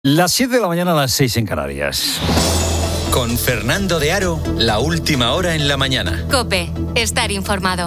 Las 7 de la mañana a las 6 en Canarias. Con Fernando de Aro, la última hora en la mañana. COPE, estar informado.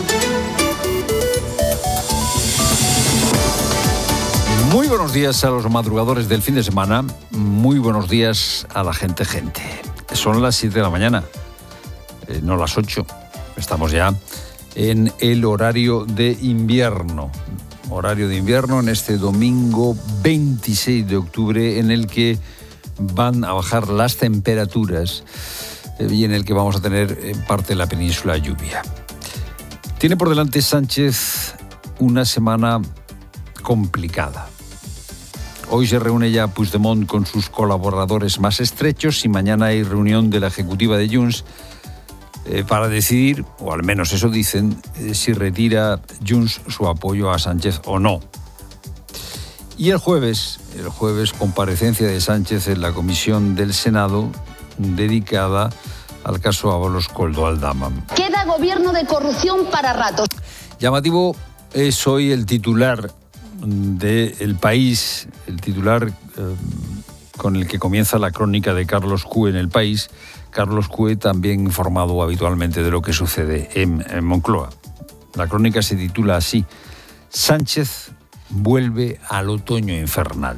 Muy buenos días a los madrugadores del fin de semana. Muy buenos días a la gente. Son las 7 de la mañana, no las 8. Estamos ya en el horario de invierno. Horario de invierno en este domingo 26 de octubre, en el que van a bajar las temperaturas y en el que vamos a tener en parte de la península lluvia. Tiene por delante Sánchez una semana complicada. Hoy se reúne ya Puigdemont con sus colaboradores más estrechos y mañana hay reunión de la ejecutiva de Junts para decidir, o al menos eso dicen, si retira Junts su apoyo a Sánchez o no. Y el jueves comparecencia de Sánchez en la comisión del Senado dedicada al caso Ábalos Koldo Aldama. Queda gobierno de corrupción para ratos. Llamativo es hoy el titular de El País, el titular con el que comienza la crónica de Carlos Cue en El País. Carlos Cue también informado habitualmente de lo que sucede en Moncloa. La crónica se titula así: Sánchez vuelve al otoño infernal.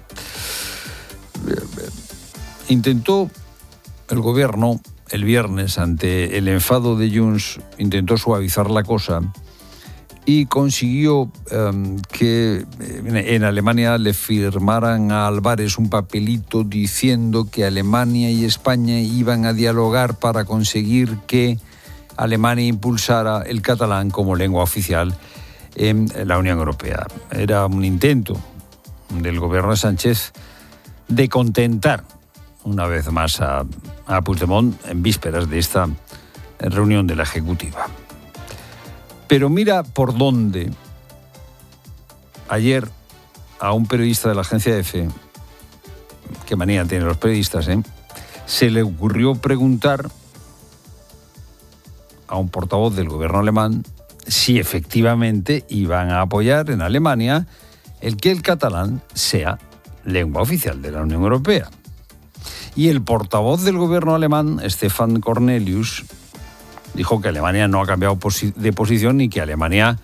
Intentó el gobierno el viernes, ante el enfado de Junts, intentó suavizar la cosa y consiguió que en Alemania le firmaran a Álvarez un papelito diciendo que Alemania y España iban a dialogar para conseguir que Alemania impulsara el catalán como lengua oficial en la Unión Europea. Era un intento del gobierno de Sánchez de contentar una vez más a Puigdemont en vísperas de esta reunión de la ejecutiva. Pero mira por dónde. Ayer a un periodista de la agencia EFE, qué manía tienen los periodistas, se le ocurrió preguntar a un portavoz del gobierno alemán si efectivamente iban a apoyar en Alemania el que el catalán sea lengua oficial de la Unión Europea. Y el portavoz del gobierno alemán, Stefan Cornelius, dijo que Alemania no ha cambiado de posición y que Alemania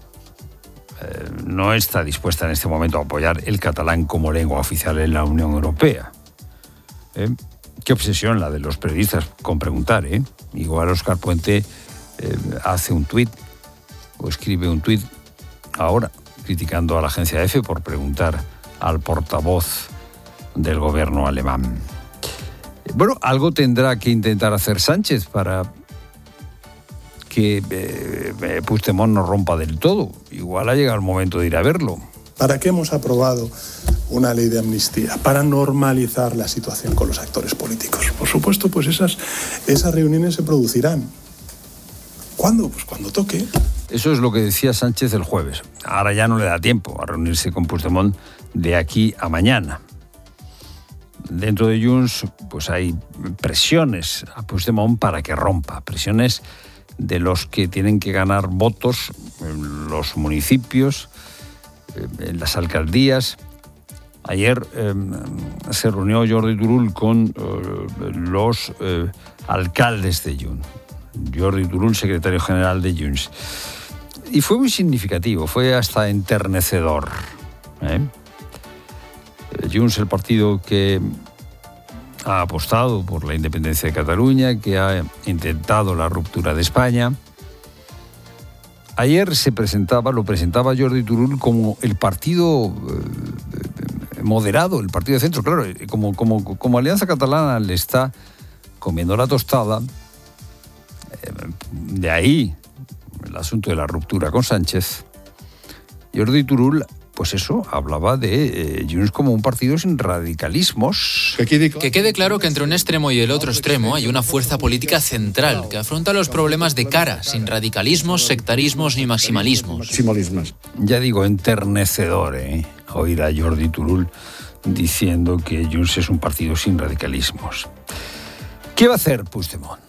no está dispuesta en este momento a apoyar el catalán como lengua oficial en la Unión Europea. Qué obsesión la de los periodistas con preguntar, Igual Óscar Puente hace un tuit o escribe un tuit ahora criticando a la agencia EFE por preguntar al portavoz del gobierno alemán. Bueno, algo tendrá que intentar hacer Sánchez para que Puigdemont no rompa del todo. Igual ha llegado el momento de ir a verlo. ¿Para qué hemos aprobado una ley de amnistía? Para normalizar la situación con los actores políticos. Por supuesto, pues esas reuniones se producirán. ¿Cuándo? Pues cuando toque. Eso es lo que decía Sánchez el jueves. Ahora ya no le da tiempo a reunirse con Puigdemont de aquí a mañana. Dentro de Junts, pues hay presiones a Puigdemont para que rompa. Presiones de los que tienen que ganar votos en los municipios, en las alcaldías. Ayer se reunió Jordi Turull con los alcaldes de Junts. Jordi Turull, secretario general de Junts. Y fue muy significativo, fue hasta enternecedor. Junts, el partido que ha apostado por la independencia de Cataluña, que ha intentado la ruptura de España. Ayer lo presentaba Jordi Turull como el partido moderado, el partido de centro. Claro, como Alianza Catalana le está comiendo la tostada, de ahí el asunto de la ruptura con Sánchez. Jordi Turull, pues eso, hablaba de Junts como un partido sin radicalismos. Que quede claro que entre un extremo y el otro extremo hay una fuerza política central que afronta los problemas de cara, sin radicalismos, sectarismos ni maximalismos. Ya digo, enternecedor, oír a Jordi Turull diciendo que Junts es un partido sin radicalismos. ¿Qué va a hacer Puigdemont?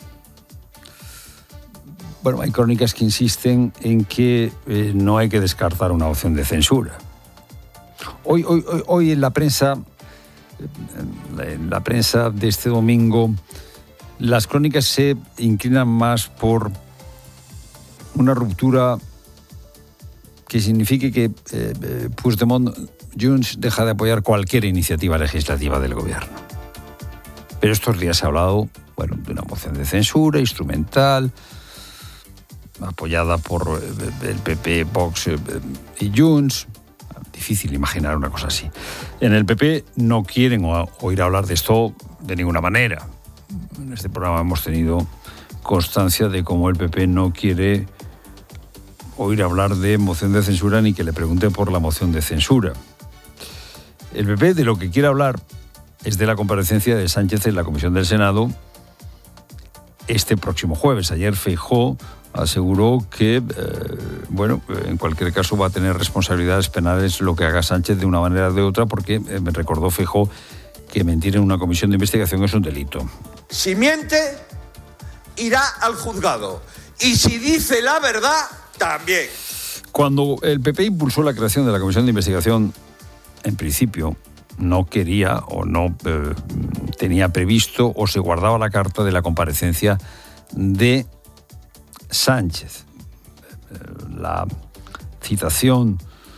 Bueno, hay crónicas que insisten en que no hay que descartar una opción de censura. Hoy en la prensa En la prensa de este domingo, las crónicas se inclinan más por una ruptura que signifique que Puigdemont Junts deja de apoyar cualquier iniciativa legislativa del gobierno. Pero estos días se ha hablado, de una moción de censura instrumental, apoyada por el PP, Vox y Junts. Difícil imaginar una cosa así. En el PP no quieren oír hablar de esto de ninguna manera. En este programa hemos tenido constancia de cómo el PP no quiere oír hablar de moción de censura ni que le pregunten por la moción de censura. El PP de lo que quiere hablar es de la comparecencia de Sánchez en la Comisión del Senado este próximo jueves. Ayer Feijóo aseguró que, en cualquier caso va a tener responsabilidades penales lo que haga Sánchez de una manera o de otra, porque me recordó Feijóo que mentir en una comisión de investigación es un delito. Si miente, irá al juzgado. Y si dice la verdad, también. Cuando el PP impulsó la creación de la comisión de investigación, en principio no quería o no tenía previsto o se guardaba la carta de la comparecencia de Sánchez. La citación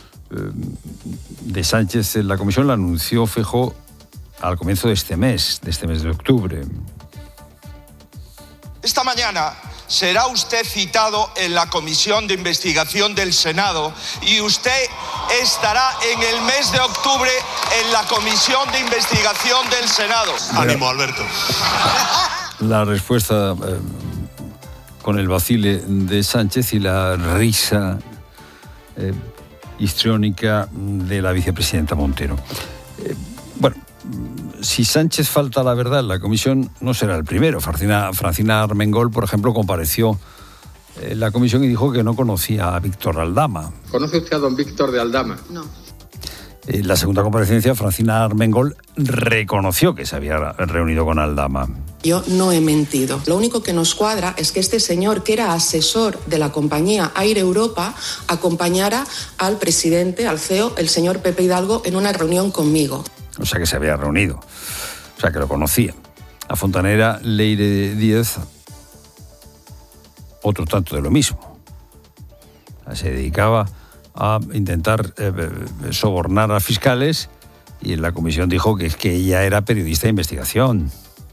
de Sánchez en la comisión la anunció Feijóo al comienzo de este mes de octubre. Esta mañana será usted citado en la Comisión de Investigación del Senado y usted estará en el mes de octubre en la Comisión de Investigación del Senado. Ánimo, Alberto. La respuesta con el vacile de Sánchez y la risa histriónica de la vicepresidenta Montero. Si Sánchez falta a la verdad en la comisión, no será el primero. Francina Armengol, por ejemplo, compareció en la comisión y dijo que no conocía a Víctor Aldama. ¿Conoce usted a don Víctor de Aldama? No. En la segunda comparecencia, Francina Armengol reconoció que se había reunido con Aldama. Yo no he mentido. Lo único que nos cuadra es que este señor, que era asesor de la compañía Air Europa, acompañara al presidente, al CEO, el señor Pepe Hidalgo, en una reunión conmigo. O sea que se había reunido, o sea que lo conocía. La fontanera Leire Díez, otro tanto de lo mismo. Se dedicaba a intentar sobornar a fiscales y en la comisión dijo que es que ella era periodista de investigación.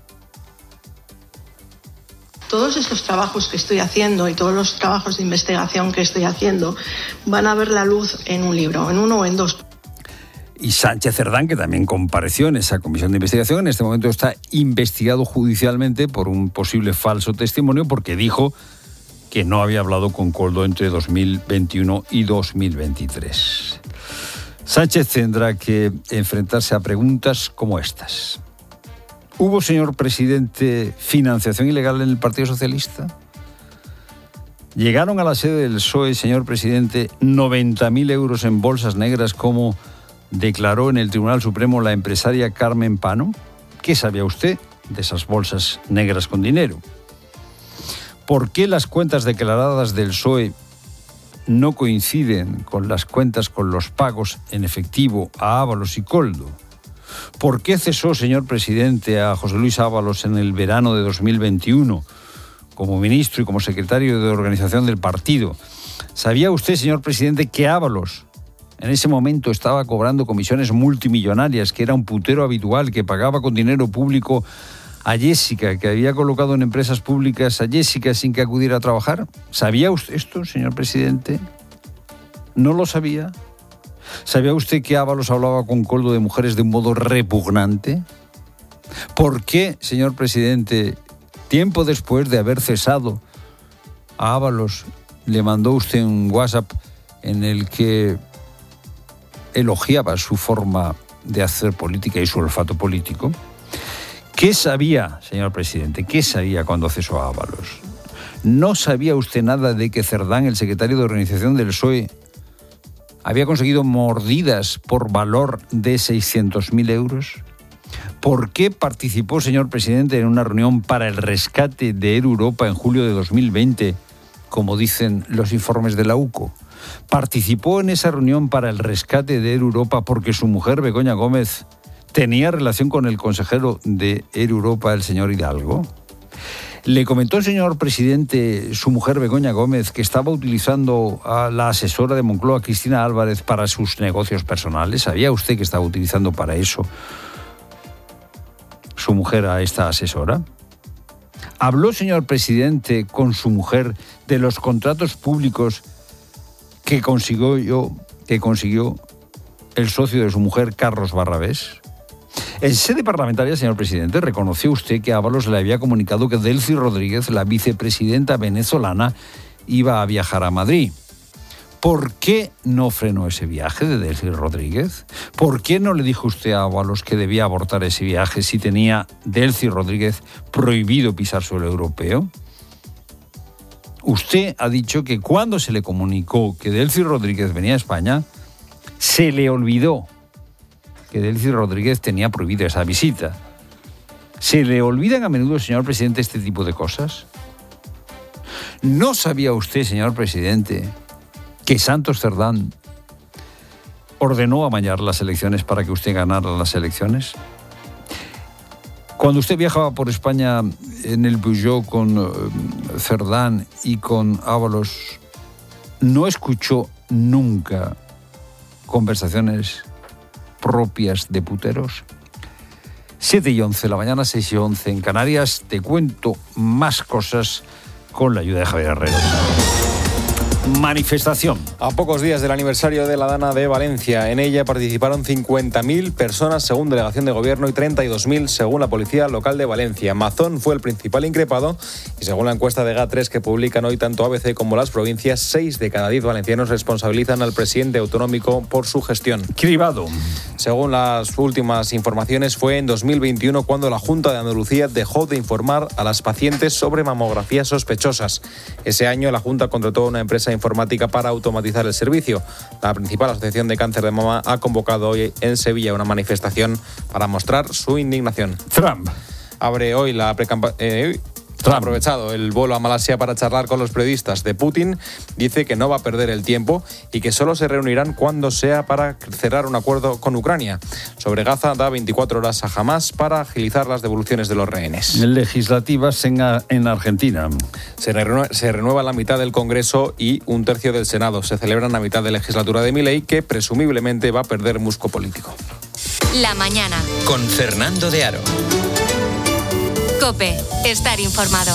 Todos estos trabajos que estoy haciendo y todos los trabajos de investigación que estoy haciendo van a ver la luz en un libro, en uno o en dos. Y Sánchez Cerdán, que también compareció en esa comisión de investigación, en este momento está investigado judicialmente por un posible falso testimonio porque dijo que no había hablado con Koldo entre 2021 y 2023. Sánchez tendrá que enfrentarse a preguntas como estas. ¿Hubo, señor presidente, financiación ilegal en el Partido Socialista? ¿Llegaron a la sede del PSOE, señor presidente, 90.000 euros en bolsas negras como declaró en el Tribunal Supremo la empresaria Carmen Pano? ¿Qué sabía usted de esas bolsas negras con dinero? ¿Por qué las cuentas declaradas del PSOE no coinciden con las cuentas con los pagos en efectivo a Ábalos y Koldo? ¿Por qué cesó, señor presidente, a José Luis Ábalos en el verano de 2021 como ministro y como secretario de organización del partido? ¿Sabía usted, señor presidente, que Ábalos en ese momento estaba cobrando comisiones multimillonarias, que era un putero habitual, que pagaba con dinero público a Jessica, que había colocado en empresas públicas a Jessica sin que acudiera a trabajar? ¿Sabía usted esto, señor presidente? ¿No lo sabía? ¿Sabía usted que Ábalos hablaba con Koldo de mujeres de un modo repugnante? ¿Por qué, señor presidente, tiempo después de haber cesado a Ábalos, le mandó usted un WhatsApp en el que elogiaba su forma de hacer política y su olfato político? ¿Qué sabía, señor presidente? ¿Qué sabía cuando cesó a Ábalos? ¿No sabía usted nada de que Cerdán, el secretario de organización del PSOE, había conseguido mordidas por valor de 600.000 euros? ¿Por qué participó, señor presidente, en una reunión para el rescate de Air Europa en julio de 2020, como dicen los informes de la UCO? ¿Participó en esa reunión para el rescate de Air Europa porque su mujer, Begoña Gómez, ¿Tenía relación con el consejero de Air Europa, el señor Hidalgo? ¿Le comentó el señor presidente, su mujer Begoña Gómez, que estaba utilizando a la asesora de Moncloa, Cristina Álvarez, para sus negocios personales? ¿Sabía usted que estaba utilizando para eso su mujer a esta asesora? ¿Habló, señor presidente, con su mujer de los contratos públicos que consiguió el socio de su mujer, Carlos Barrabés? En sede parlamentaria, señor presidente, reconoció usted que Ábalos le había comunicado que Delcy Rodríguez, la vicepresidenta venezolana, iba a viajar a Madrid. ¿Por qué no frenó ese viaje de Delcy Rodríguez? ¿Por qué no le dijo usted a Ábalos que debía abortar ese viaje si tenía Delcy Rodríguez prohibido pisar suelo europeo? Usted ha dicho que cuando se le comunicó que Delcy Rodríguez venía a España, se le olvidó que Delcy Rodríguez tenía prohibida esa visita. ¿Se le olvidan a menudo, señor presidente, este tipo de cosas? ¿No sabía usted, señor presidente, que Santos Cerdán ordenó amañar las elecciones para que usted ganara las elecciones? Cuando usted viajaba por España en el Peugeot con Cerdán y con Ábalos, ¿no escuchó nunca conversaciones propias de puteros? 7:11 de la mañana, 6:11 en Canarias. Te cuento más cosas con la ayuda de Javier Herrero. Manifestación. A pocos días del aniversario de la Dana de Valencia, en ella participaron 50.000 personas según delegación de gobierno y 32.000 según la policía local de Valencia. Mazón fue el principal increpado y según la encuesta de GA3 que publican hoy tanto ABC como las provincias, 6 de cada 10 valencianos responsabilizan al presidente autonómico por su gestión. Cribado. Según las últimas informaciones, fue en 2021 cuando la Junta de Andalucía dejó de informar a las pacientes sobre mamografías sospechosas. Ese año la Junta contrató a una empresa informática para automatizar el servicio. La principal asociación de cáncer de mama ha convocado hoy en Sevilla una manifestación para mostrar su indignación. Trump abre hoy la precampaña. Ha aprovechado el vuelo a Malasia para charlar con los periodistas de Putin. Dice que no va a perder el tiempo y que solo se reunirán cuando sea para cerrar un acuerdo con Ucrania. Sobre Gaza, da 24 horas a Hamás para agilizar las devoluciones de los rehenes. Legislativas en Argentina. Se renueva la mitad del Congreso y un tercio del Senado. Se celebran la mitad de legislatura de Milei, que presumiblemente va a perder musco político. La mañana. Con Fernando de Aro. COPE. Estar informado.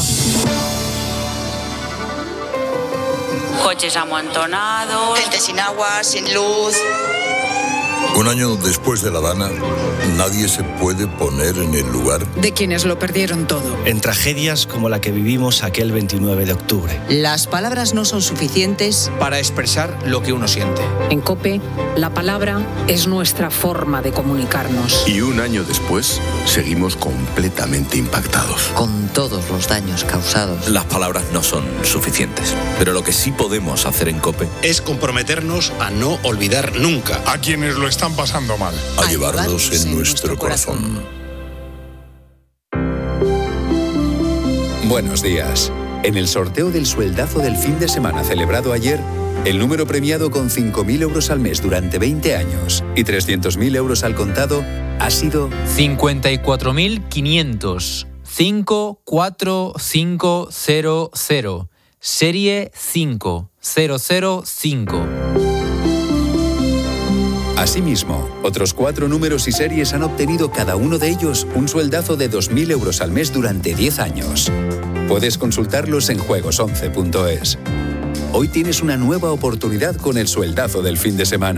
Coches amontonados, gente sin agua, sin luz. Un año después de la Dana, nadie se puede poner en el lugar de quienes lo perdieron todo. En tragedias como la que vivimos aquel 29 de octubre. Las palabras no son suficientes para expresar lo que uno siente. En COPE, la palabra es nuestra forma de comunicarnos. Y un año después, seguimos completamente impactados. Con todos los daños causados. Las palabras no son suficientes, pero lo que sí podemos hacer en COPE es comprometernos a no olvidar nunca a quienes lo están pasando mal. A llevarlos en nuestro corazón. Buenos días. En el sorteo del sueldazo del fin de semana celebrado ayer, el número premiado con 5.000 euros al mes durante 20 años y 300.000 euros al contado ha sido 54.500. 54500. Serie 5005. Asimismo, otros 4 números y series han obtenido cada uno de ellos un sueldazo de 2.000 euros al mes durante 10 años. Puedes consultarlos en juegos11.es. Hoy tienes una nueva oportunidad con el sueldazo del fin de semana.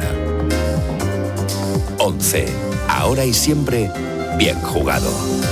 11. Ahora y siempre, bien jugado.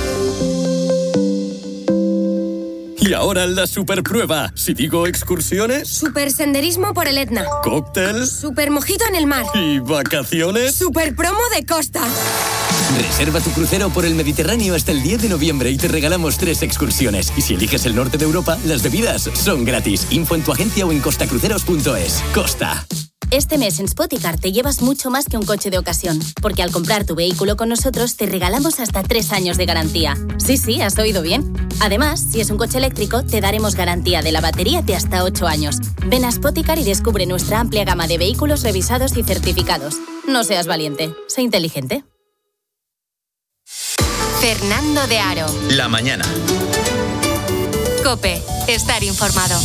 Y ahora la superprueba. Si digo excursiones... Supersenderismo por el Etna. Cóctel. Supermojito en el mar. ¿Y vacaciones? Superpromo de costa. Reserva tu crucero por el Mediterráneo hasta el 10 de noviembre y te regalamos 3 excursiones. Y si eliges el norte de Europa, las bebidas son gratis. Info en tu agencia o en costacruceros.es. Costa. Este mes en Spoticar te llevas mucho más que un coche de ocasión, porque al comprar tu vehículo con nosotros te regalamos hasta 3 años de garantía. Sí, has oído bien. Además, si es un coche eléctrico, te daremos garantía de la batería de hasta 8 años. Ven a Spoticar y descubre nuestra amplia gama de vehículos revisados y certificados. No seas valiente, sé inteligente. Fernando de Aro. La mañana. COPE. Estar informado.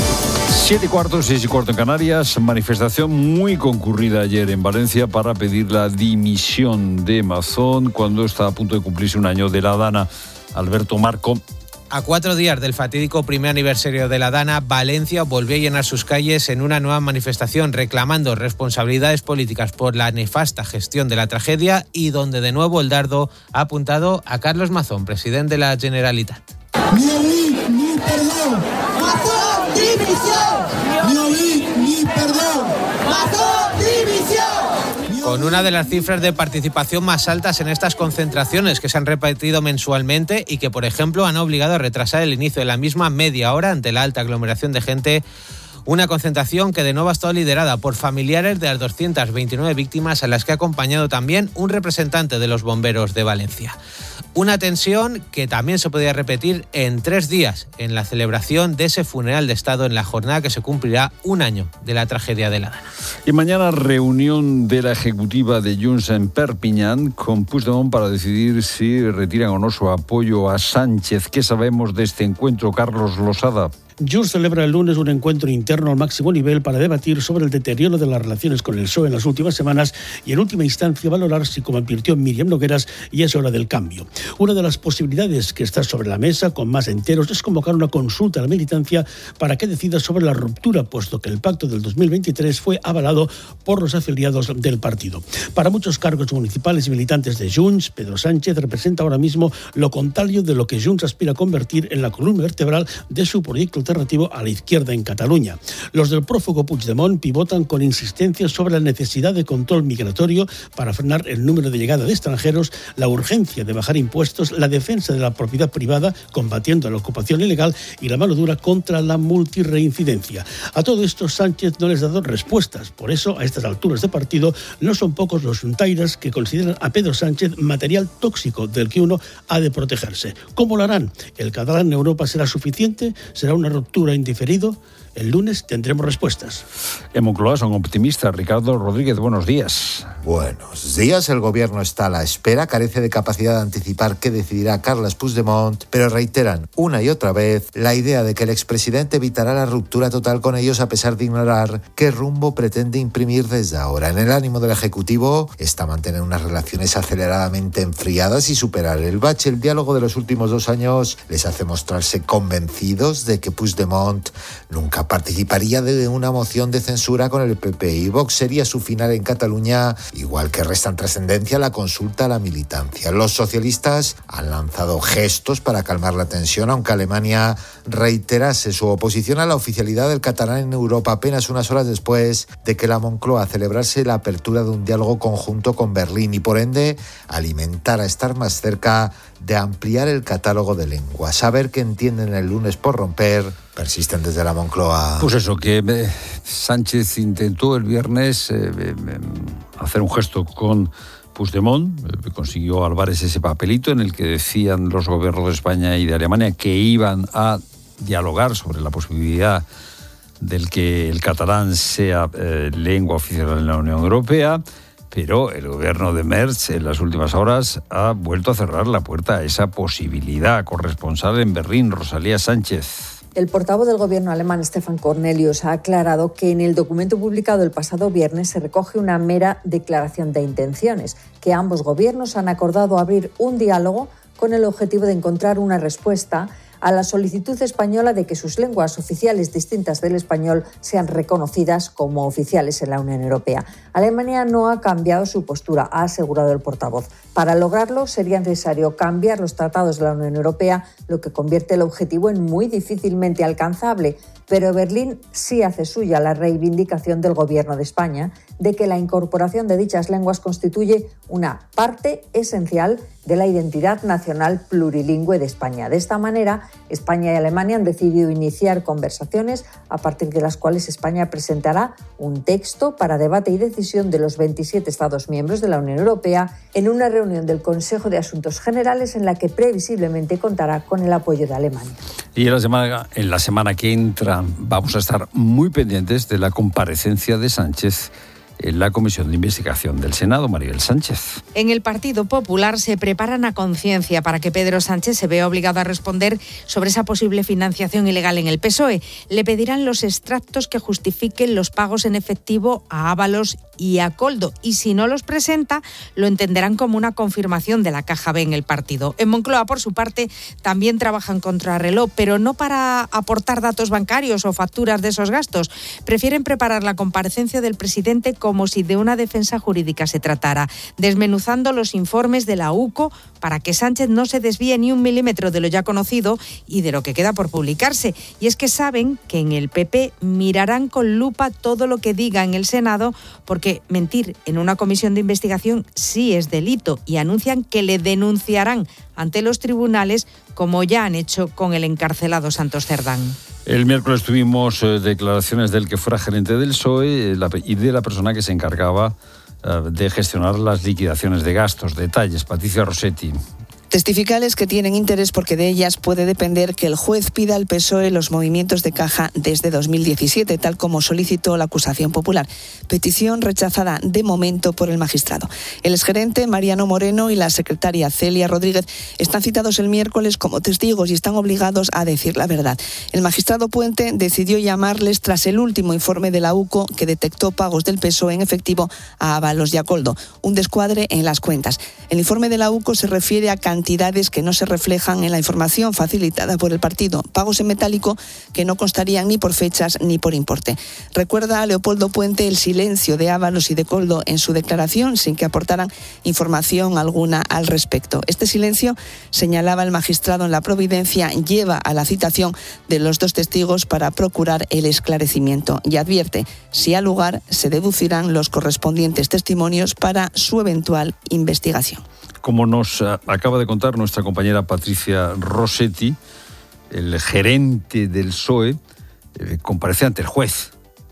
7:15, 6:15 en Canarias. Manifestación muy concurrida ayer en Valencia para pedir la dimisión de Mazón cuando está a punto de cumplirse un año de la Dana. Alberto Marco. A 4 días del fatídico primer aniversario de la Dana, Valencia volvió a llenar sus calles en una nueva manifestación reclamando responsabilidades políticas por la nefasta gestión de la tragedia y donde de nuevo el dardo ha apuntado a Carlos Mazón, presidente de la Generalitat. Ni oblit ni perdó. Mazón, dimisión. Ni oblit ni perdó. Mazón, dimisión. Con una de las cifras de participación más altas en estas concentraciones que se han repetido mensualmente y que, por ejemplo, han obligado a retrasar el inicio de la misma media hora ante la alta aglomeración de gente. Una concentración que de nuevo ha estado liderada por familiares de las 229 víctimas a las que ha acompañado también un representante de los bomberos de Valencia. Una tensión que también se podría repetir en 3 días en la celebración de ese funeral de Estado en la jornada que se cumplirá un año de la tragedia de la Dana. Y mañana reunión de la ejecutiva de Junts en Perpiñán con Puigdemont para decidir si retiran o no su apoyo a Sánchez. ¿Qué sabemos de este encuentro, Carlos Losada? Junts celebra el lunes un encuentro interno al máximo nivel para debatir sobre el deterioro de las relaciones con el PSOE en las últimas semanas y en última instancia valorar si, como advirtió Míriam Nogueras, ya es hora del cambio. Una de las posibilidades que está sobre la mesa con más enteros es convocar una consulta a la militancia para que decida sobre la ruptura, puesto que el pacto del 2023 fue avalado por los afiliados del partido. Para muchos cargos municipales y militantes de Junts, Pedro Sánchez representa ahora mismo lo contrario de lo que Junts aspira a convertir en la columna vertebral de su proyecto alternativo a la izquierda en Cataluña. Los del prófugo Puigdemont pivotan con insistencia sobre la necesidad de control migratorio para frenar el número de llegada de extranjeros, la urgencia de bajar impuestos, la defensa de la propiedad privada, combatiendo la ocupación ilegal y la mano dura contra la multirreincidencia. A todo esto Sánchez no les ha dado respuestas. Por eso, a estas alturas de partido, no son pocos los juntairas que consideran a Pedro Sánchez material tóxico del que uno ha de protegerse. ¿Cómo lo harán? ¿El catalán en Europa será suficiente? ¿Será una ruptura en diferido? El lunes tendremos respuestas. En Moncloa son optimistas. Ricardo Rodríguez, buenos días. Buenos días. El gobierno está a la espera, carece de capacidad de anticipar qué decidirá Carles Puigdemont, pero reiteran una y otra vez la idea de que el expresidente evitará la ruptura total con ellos a pesar de ignorar qué rumbo pretende imprimir desde ahora. En el ánimo del Ejecutivo está mantener unas relaciones aceleradamente enfriadas y superar el bache. El diálogo de los últimos 2 años les hace mostrarse convencidos de que Puigdemont nunca participaría de una moción de censura con el PP y Vox sería su final en Cataluña, igual que restan trascendencia la consulta a la militancia. Los socialistas han lanzado gestos para calmar la tensión, aunque Alemania reiterase su oposición a la oficialidad del catalán en Europa apenas unas horas después de que la Moncloa celebrase la apertura de un diálogo conjunto con Berlín y por ende alimentar a estar más cerca de ampliar el catálogo de lenguas. A ver qué entienden el lunes por romper, persisten desde la Moncloa. Pues eso, que Sánchez intentó el viernes hacer un gesto con Puigdemont, consiguió Álvarez ese papelito en el que decían los gobiernos de España y de Alemania que iban a dialogar sobre la posibilidad del que el catalán sea lengua oficial en la Unión Europea. Pero el gobierno de Merz en las últimas horas ha vuelto a cerrar la puerta a esa posibilidad. Corresponsal en Berlín, Rosalía Sánchez. El portavoz del gobierno alemán, Stefan Cornelius, ha aclarado que en el documento publicado el pasado viernes se recoge una mera declaración de intenciones, que ambos gobiernos han acordado abrir un diálogo con el objetivo de encontrar una respuesta a la solicitud española de que sus lenguas oficiales distintas del español sean reconocidas como oficiales en la Unión Europea. Alemania no ha cambiado su postura, ha asegurado el portavoz. Para lograrlo sería necesario cambiar los tratados de la Unión Europea, lo que convierte el objetivo en muy difícilmente alcanzable. Pero Berlín sí hace suya la reivindicación del Gobierno de España de que la incorporación de dichas lenguas constituye una parte esencial de la identidad nacional plurilingüe de España. De esta manera, España y Alemania han decidido iniciar conversaciones a partir de las cuales España presentará un texto para debate y decisión de los 27 Estados miembros de la Unión Europea en una reunión del Consejo de Asuntos Generales en la que previsiblemente contará con el apoyo de Alemania. Y en la semana que entra vamos a estar muy pendientes de la comparecencia de Sánchez en la Comisión de Investigación del Senado, Maribel Sánchez. En el Partido Popular se preparan a conciencia para que Pedro Sánchez se vea obligado a responder sobre esa posible financiación ilegal en el PSOE. Le pedirán los extractos que justifiquen los pagos en efectivo a Ábalos y a Koldo, y si no los presenta, lo entenderán como una confirmación de la caja B en el partido. En Moncloa, por su parte, también trabajan contrarreloj, pero no para aportar datos bancarios o facturas de esos gastos. Prefieren preparar la comparecencia del presidente como si de una defensa jurídica se tratara, desmenuzando los informes de la UCO para que Sánchez no se desvíe ni un milímetro de lo ya conocido y de lo que queda por publicarse. Y es que saben que en el PP mirarán con lupa todo lo que diga en el Senado, porque mentir en una comisión de investigación sí es delito, y anuncian que le denunciarán ante los tribunales, como ya han hecho con el encarcelado Santos Cerdán. El miércoles tuvimos declaraciones del que fuera gerente del PSOE y de la persona que se encargaba de gestionar las liquidaciones de gastos. Detalles, Patricia Rossetti. Testificales que tienen interés porque de ellas puede depender que el juez pida al PSOE los movimientos de caja desde 2017, tal como solicitó la acusación popular. Petición rechazada de momento por el magistrado. El exgerente Mariano Moreno y la secretaria Celia Rodríguez están citados el miércoles como testigos y están obligados a decir la verdad. El magistrado Puente decidió llamarles tras el último informe de la UCO que detectó pagos del PSOE en efectivo a Ábalos y a Koldo, un descuadre en las cuentas. El informe de la UCO se refiere a cantidades que no se reflejan en la información facilitada por el partido, pagos en metálico que no constarían ni por fechas ni por importe. Recuerda a Leopoldo Puente el silencio de Ábalos y de Koldo en su declaración sin que aportaran información alguna al respecto. Este silencio, señalaba el magistrado en la Providencia, lleva a la citación de los dos testigos para procurar el esclarecimiento y advierte, si ha lugar, se deducirán los correspondientes testimonios para su eventual investigación. Como nos acaba de contar nuestra compañera Patricia Rossetti, el gerente del PSOE comparece ante el juez.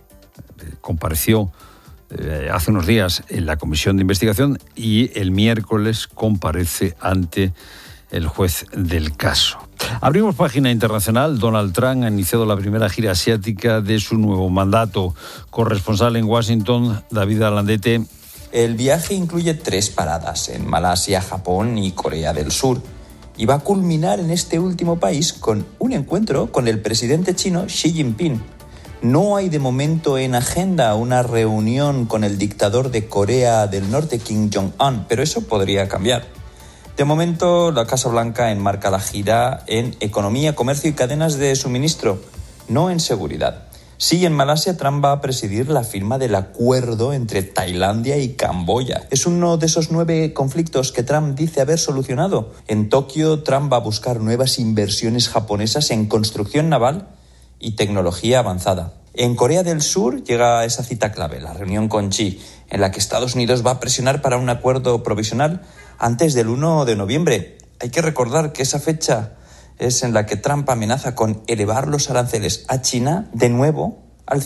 Compareció hace unos días en la comisión de investigación y el miércoles comparece ante el juez del caso. Abrimos página internacional. Donald Trump ha iniciado la primera gira asiática de su nuevo mandato. Corresponsal en Washington, David Alandete. El viaje incluye 3 paradas en Malasia, Japón y Corea del Sur, y va a culminar en este último país con un encuentro con el presidente chino Xi Jinping. No hay de momento en agenda una reunión con el dictador de Corea del Norte, Kim Jong-un, pero eso podría cambiar. De momento, la Casa Blanca enmarca la gira en economía, comercio y cadenas de suministro, no en seguridad. Sí, en Malasia, Trump va a presidir la firma del acuerdo entre Tailandia y Camboya. Es uno de esos 9 conflictos que Trump dice haber solucionado. En Tokio, Trump va a buscar nuevas inversiones japonesas en construcción naval y tecnología avanzada. En Corea del Sur llega esa cita clave, la reunión con Xi, en la que Estados Unidos va a presionar para un acuerdo provisional antes del 1 de noviembre. Hay que recordar que esa fecha es en la que Trump amenaza con elevar los aranceles a China de nuevo al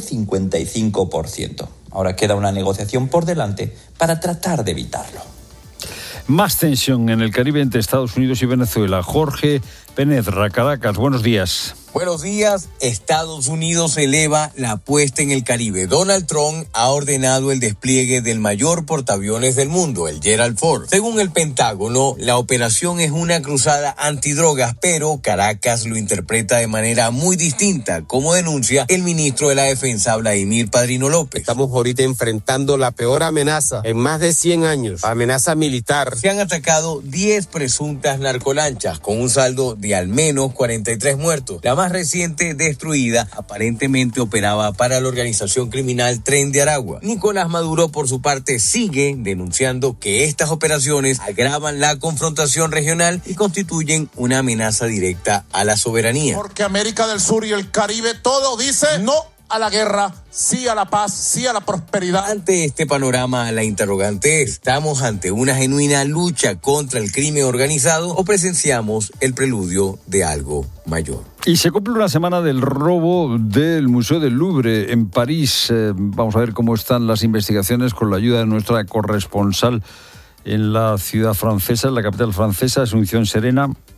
155%. Ahora queda una negociación por delante para tratar de evitarlo. Más tensión en el Caribe entre Estados Unidos y Venezuela. Jorge Penedra, Caracas, buenos días. Buenos días. Estados Unidos eleva la apuesta en el Caribe. Donald Trump ha ordenado el despliegue del mayor portaaviones del mundo, el Gerald Ford. Según el Pentágono, la operación es una cruzada antidrogas, pero Caracas lo interpreta de manera muy distinta, como denuncia el ministro de la Defensa, Vladimir Padrino López. Estamos ahorita enfrentando la peor amenaza en más de 100 años, amenaza militar. Se han atacado 10 presuntas narcolanchas, con un saldo de al menos 43 muertos. La más reciente destruida aparentemente operaba para la organización criminal Tren de Aragua. Nicolás Maduro, por su parte, sigue denunciando que estas operaciones agravan la confrontación regional y constituyen una amenaza directa a la soberanía. Porque América del Sur y el Caribe todo dice no a la guerra, sí a la paz, sí a la prosperidad. Ante este panorama, la interrogante es: ¿estamos ante una genuina lucha contra el crimen organizado o presenciamos el preludio de algo mayor? Y se cumple una semana del robo del Museo del Louvre en París. Vamos a ver cómo están las investigaciones con la ayuda de nuestra corresponsal en la ciudad francesa, en la capital francesa, Asunción Serena.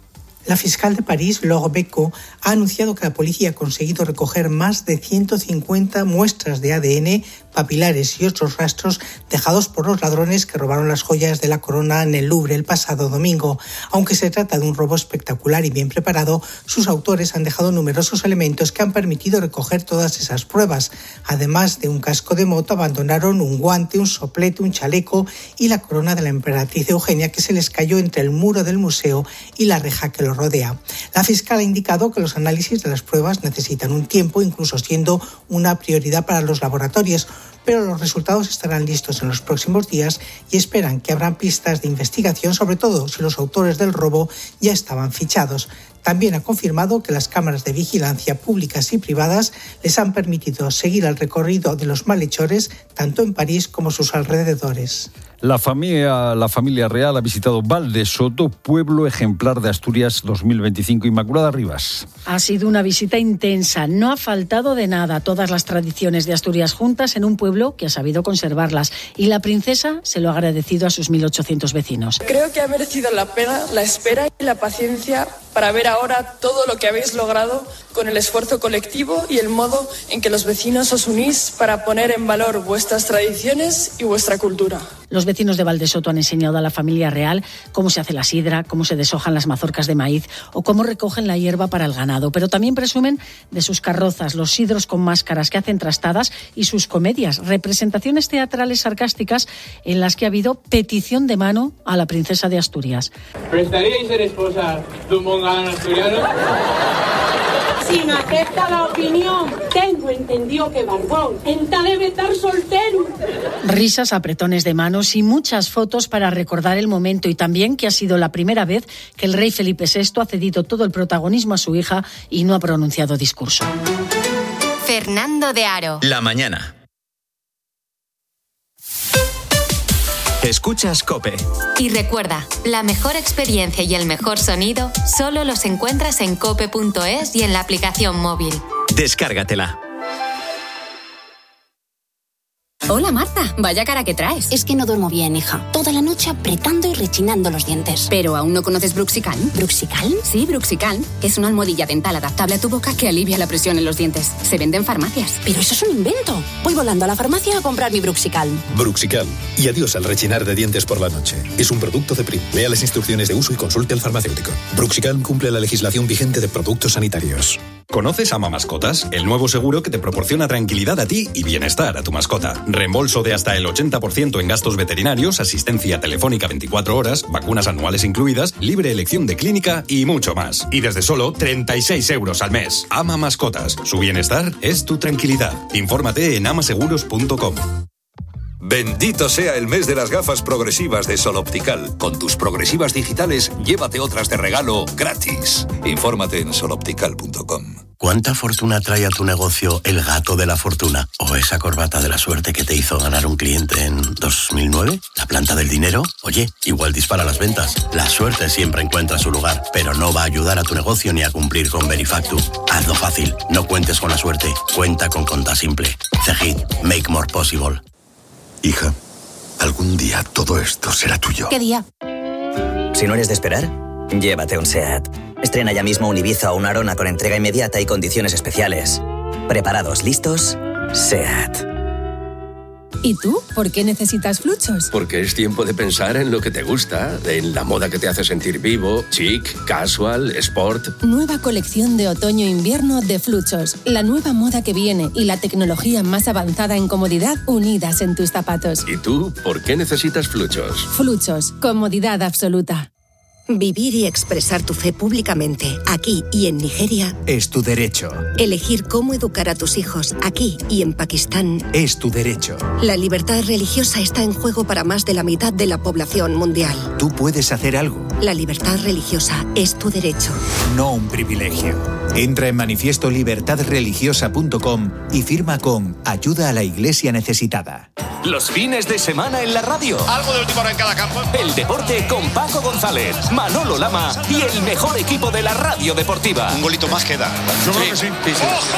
La fiscal de París, Laure Becco, ha anunciado que la policía ha conseguido recoger más de 150 muestras de ADN, papilares y otros rastros dejados por los ladrones que robaron las joyas de la corona en el Louvre el pasado domingo. Aunque se trata de un robo espectacular y bien preparado, sus autores han dejado numerosos elementos que han permitido recoger todas esas pruebas. Además de un casco de moto, abandonaron un guante, un soplete, un chaleco y la corona de la emperatriz Eugenia, que se les cayó entre el muro del museo y la reja que lo rodea. La fiscal ha indicado que los análisis de las pruebas necesitan un tiempo, incluso siendo una prioridad para los laboratorios, pero los resultados estarán listos en los próximos días y esperan que habrán pistas de investigación, sobre todo si los autores del robo ya estaban fichados. También ha confirmado que las cámaras de vigilancia públicas y privadas les han permitido seguir el recorrido de los malhechores tanto en París como sus alrededores. La familia real ha visitado Valdesoto, pueblo ejemplar de Asturias 2025. Inmaculada Rivas. Ha sido una visita intensa, no ha faltado de nada. Todas las tradiciones de Asturias juntas en un pueblo que ha sabido conservarlas. Y la princesa se lo ha agradecido a sus 1.800 vecinos. Creo que ha merecido la pena, la espera y la paciencia para ver ahora todo lo que habéis logrado con el esfuerzo colectivo y el modo en que los vecinos os unís para poner en valor vuestras tradiciones y vuestra cultura. Los vecinos de Valdesoto han enseñado a la familia real cómo se hace la sidra, cómo se deshojan las mazorcas de maíz o cómo recogen la hierba para el ganado. Pero también presumen de sus carrozas, los sidros con máscaras que hacen trastadas y sus comedias, representaciones teatrales sarcásticas en las que ha habido petición de mano a la princesa de Asturias. ¿Prestaríais ser esposa de un mongolán asturiano? Si no acepta la opinión, tengo entendido que Barbón debe estar soltero. Risas, apretones de manos y muchas fotos para recordar el momento, y también que ha sido la primera vez que el rey Felipe VI ha cedido todo el protagonismo a su hija y no ha pronunciado discurso. Fernando de Aro. La mañana. Escuchas COPE. Y recuerda, la mejor experiencia y el mejor sonido solo los encuentras en cope.es y en la aplicación móvil. Descárgatela. Hola Marta, vaya cara que traes. Es que no duermo bien, hija. Toda la noche apretando y rechinando los dientes. ¿Pero aún no conoces Bruxical? ¿Bruxical? Sí, Bruxical, que es una almohadilla dental adaptable a tu boca que alivia la presión en los dientes. Se vende en farmacias. Pero eso es un invento. Voy volando a la farmacia a comprar mi Bruxical. Bruxical. Y adiós al rechinar de dientes por la noche. Es un producto de Prim. Lea las instrucciones de uso y consulte al farmacéutico. Bruxical cumple la legislación vigente de productos sanitarios. ¿Conoces Ama Mascotas? El nuevo seguro que te proporciona tranquilidad a ti y bienestar a tu mascota. Reembolso de hasta el 80% en gastos veterinarios, asistencia telefónica 24 horas, vacunas anuales incluidas, libre elección de clínica y mucho más. Y desde solo 36 euros al mes. Ama Mascotas. Su bienestar es tu tranquilidad. Infórmate en amaseguros.com. Bendito sea el mes de las gafas progresivas de Sol Optical. Con tus progresivas digitales, llévate otras de regalo gratis. Infórmate en soloptical.com. ¿Cuánta fortuna trae a tu negocio el gato de la fortuna? ¿O esa corbata de la suerte que te hizo ganar un cliente en 2009? ¿La planta del dinero? Oye, igual dispara las ventas. La suerte siempre encuentra su lugar, pero no va a ayudar a tu negocio ni a cumplir con Verifactu. Hazlo fácil, no cuentes con la suerte, cuenta con Contasimple. Cegid, make more possible. Hija, algún día todo esto será tuyo. ¿Qué día? Si no eres de esperar, llévate un SEAT. Estrena ya mismo un Ibiza o un Arona con entrega inmediata y condiciones especiales. ¿Preparados, listos? SEAT. ¿Y tú? ¿Por qué necesitas Fluchos? Porque es tiempo de pensar en lo que te gusta, en la moda que te hace sentir vivo, chic, casual, sport. Nueva colección de otoño-invierno de Fluchos. La nueva moda que viene y la tecnología más avanzada en comodidad unidas en tus zapatos. ¿Y tú? ¿Por qué necesitas Fluchos? Fluchos. Comodidad absoluta. Vivir y expresar tu fe públicamente, aquí y en Nigeria, es tu derecho. Elegir cómo educar a tus hijos, aquí y en Pakistán, es tu derecho. La libertad religiosa está en juego para más de la mitad de la población mundial. Tú puedes hacer algo. La libertad religiosa es tu derecho. No un privilegio. Entra en manifiestolibertadreligiosa.com y firma con Ayuda a la Iglesia Necesitada. Los fines de semana en la radio. Algo de última hora en cada campo. El deporte con Paco González, Manolo Lama y el mejor equipo de la radio deportiva. Un golito más queda. Yo creo que sí. ¡Ojo!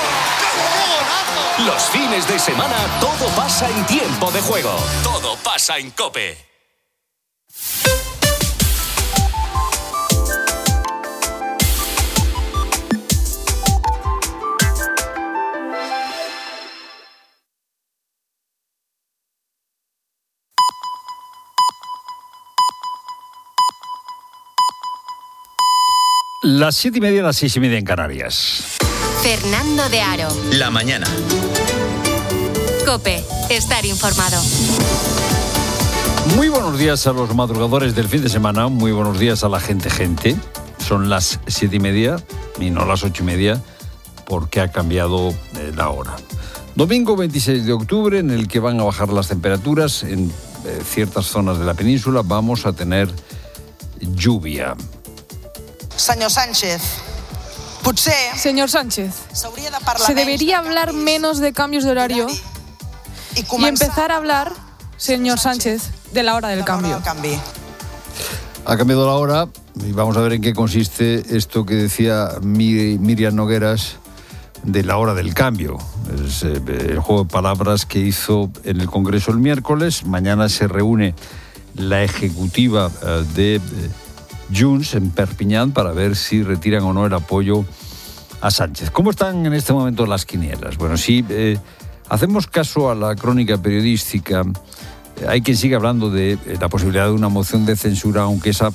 Los fines de semana todo pasa en tiempo de juego. Todo pasa en COPE. Las 7:30, las 6:30 en Canarias. Fernando de Aro. La mañana. COPE. Estar informado. Muy buenos días a los madrugadores del fin de semana. Muy buenos días a la gente. Son las 7:30 y no las 8:30 porque ha cambiado la hora. Domingo 26 de octubre, en el que van a bajar las temperaturas. En ciertas zonas de la península vamos a tener lluvia. Señor Sánchez, se debería hablar menos de cambios de horario y empezar a hablar, señor Sánchez, de la hora del cambio. Ha cambiado la hora y vamos a ver en qué consiste esto que decía Miriam Nogueras de la hora del cambio. Es el juego de palabras que hizo en el Congreso el miércoles. Mañana se reúne la ejecutiva de Junts en Perpiñán para ver si retiran o no el apoyo a Sánchez. ¿Cómo están en este momento las quinielas? Bueno, si hacemos caso a la crónica periodística, hay quien sigue hablando de la posibilidad de una moción de censura, aunque esa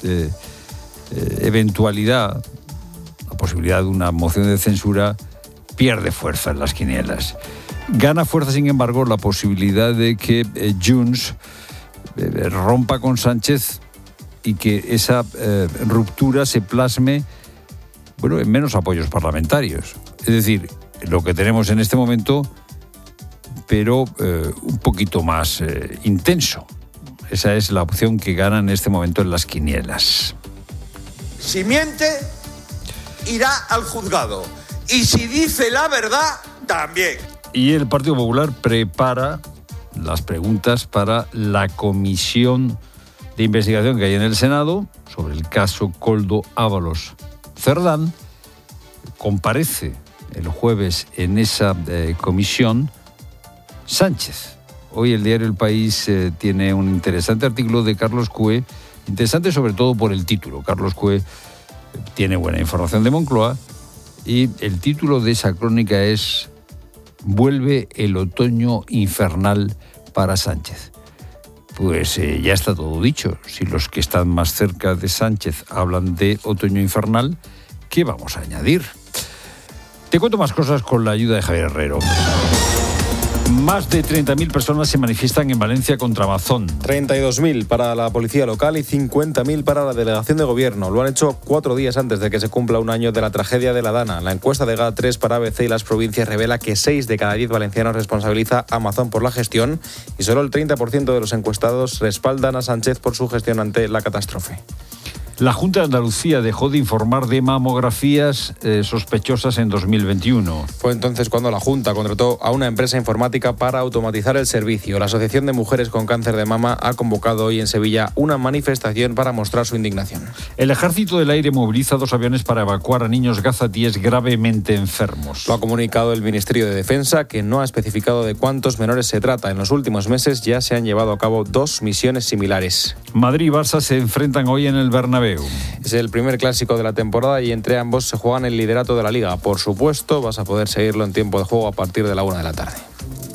eventualidad, la posibilidad de una moción de censura, pierde fuerza en las quinielas. Gana fuerza, sin embargo, la posibilidad de que Junts rompa con Sánchez y que esa ruptura se plasme, bueno, en menos apoyos parlamentarios. Es decir, lo que tenemos en este momento, pero un poquito más intenso. Esa es la opción que gana en este momento en las quinielas. Si miente, irá al juzgado. Y si dice la verdad, también. Y el Partido Popular prepara las preguntas para la comisión de investigación que hay en el Senado sobre el caso Koldo Ábalos Cerdán. Comparece el jueves en esa comisión Sánchez. Hoy el diario El País tiene un interesante artículo de Carlos Cue, interesante sobre todo por el título. Carlos Cue tiene buena información de Moncloa y el título de esa crónica es «Vuelve el otoño infernal para Sánchez». Pues ya está todo dicho. Si los que están más cerca de Sánchez hablan de otoño infernal, ¿qué vamos a añadir? Te cuento más cosas con la ayuda de Javier Herrero. Más de 30.000 personas se manifiestan en Valencia contra Amazon. 32.000 para la policía local y 50.000 para la delegación de gobierno. Lo han hecho 4 días antes de que se cumpla un año de la tragedia de La Dana. La encuesta de GA3 para ABC y las provincias revela que 6 de cada 10 valencianos responsabiliza a Amazon por la gestión y solo el 30% de los encuestados respaldan a Sánchez por su gestión ante la catástrofe. La Junta de Andalucía dejó de informar de mamografías sospechosas en 2021. Fue entonces cuando la Junta contrató a una empresa informática para automatizar el servicio. La Asociación de Mujeres con Cáncer de Mama ha convocado hoy en Sevilla una manifestación para mostrar su indignación. El Ejército del Aire moviliza 2 aviones para evacuar a niños gazatíes gravemente enfermos. Lo ha comunicado el Ministerio de Defensa, que no ha especificado de cuántos menores se trata. En los últimos meses ya se han llevado a cabo 2 misiones similares. Madrid y Barça se enfrentan hoy en el Bernabéu. Es el primer clásico de la temporada y entre ambos se juegan el liderato de la Liga. Por supuesto, vas a poder seguirlo en tiempo de juego a partir de la 1 de la tarde.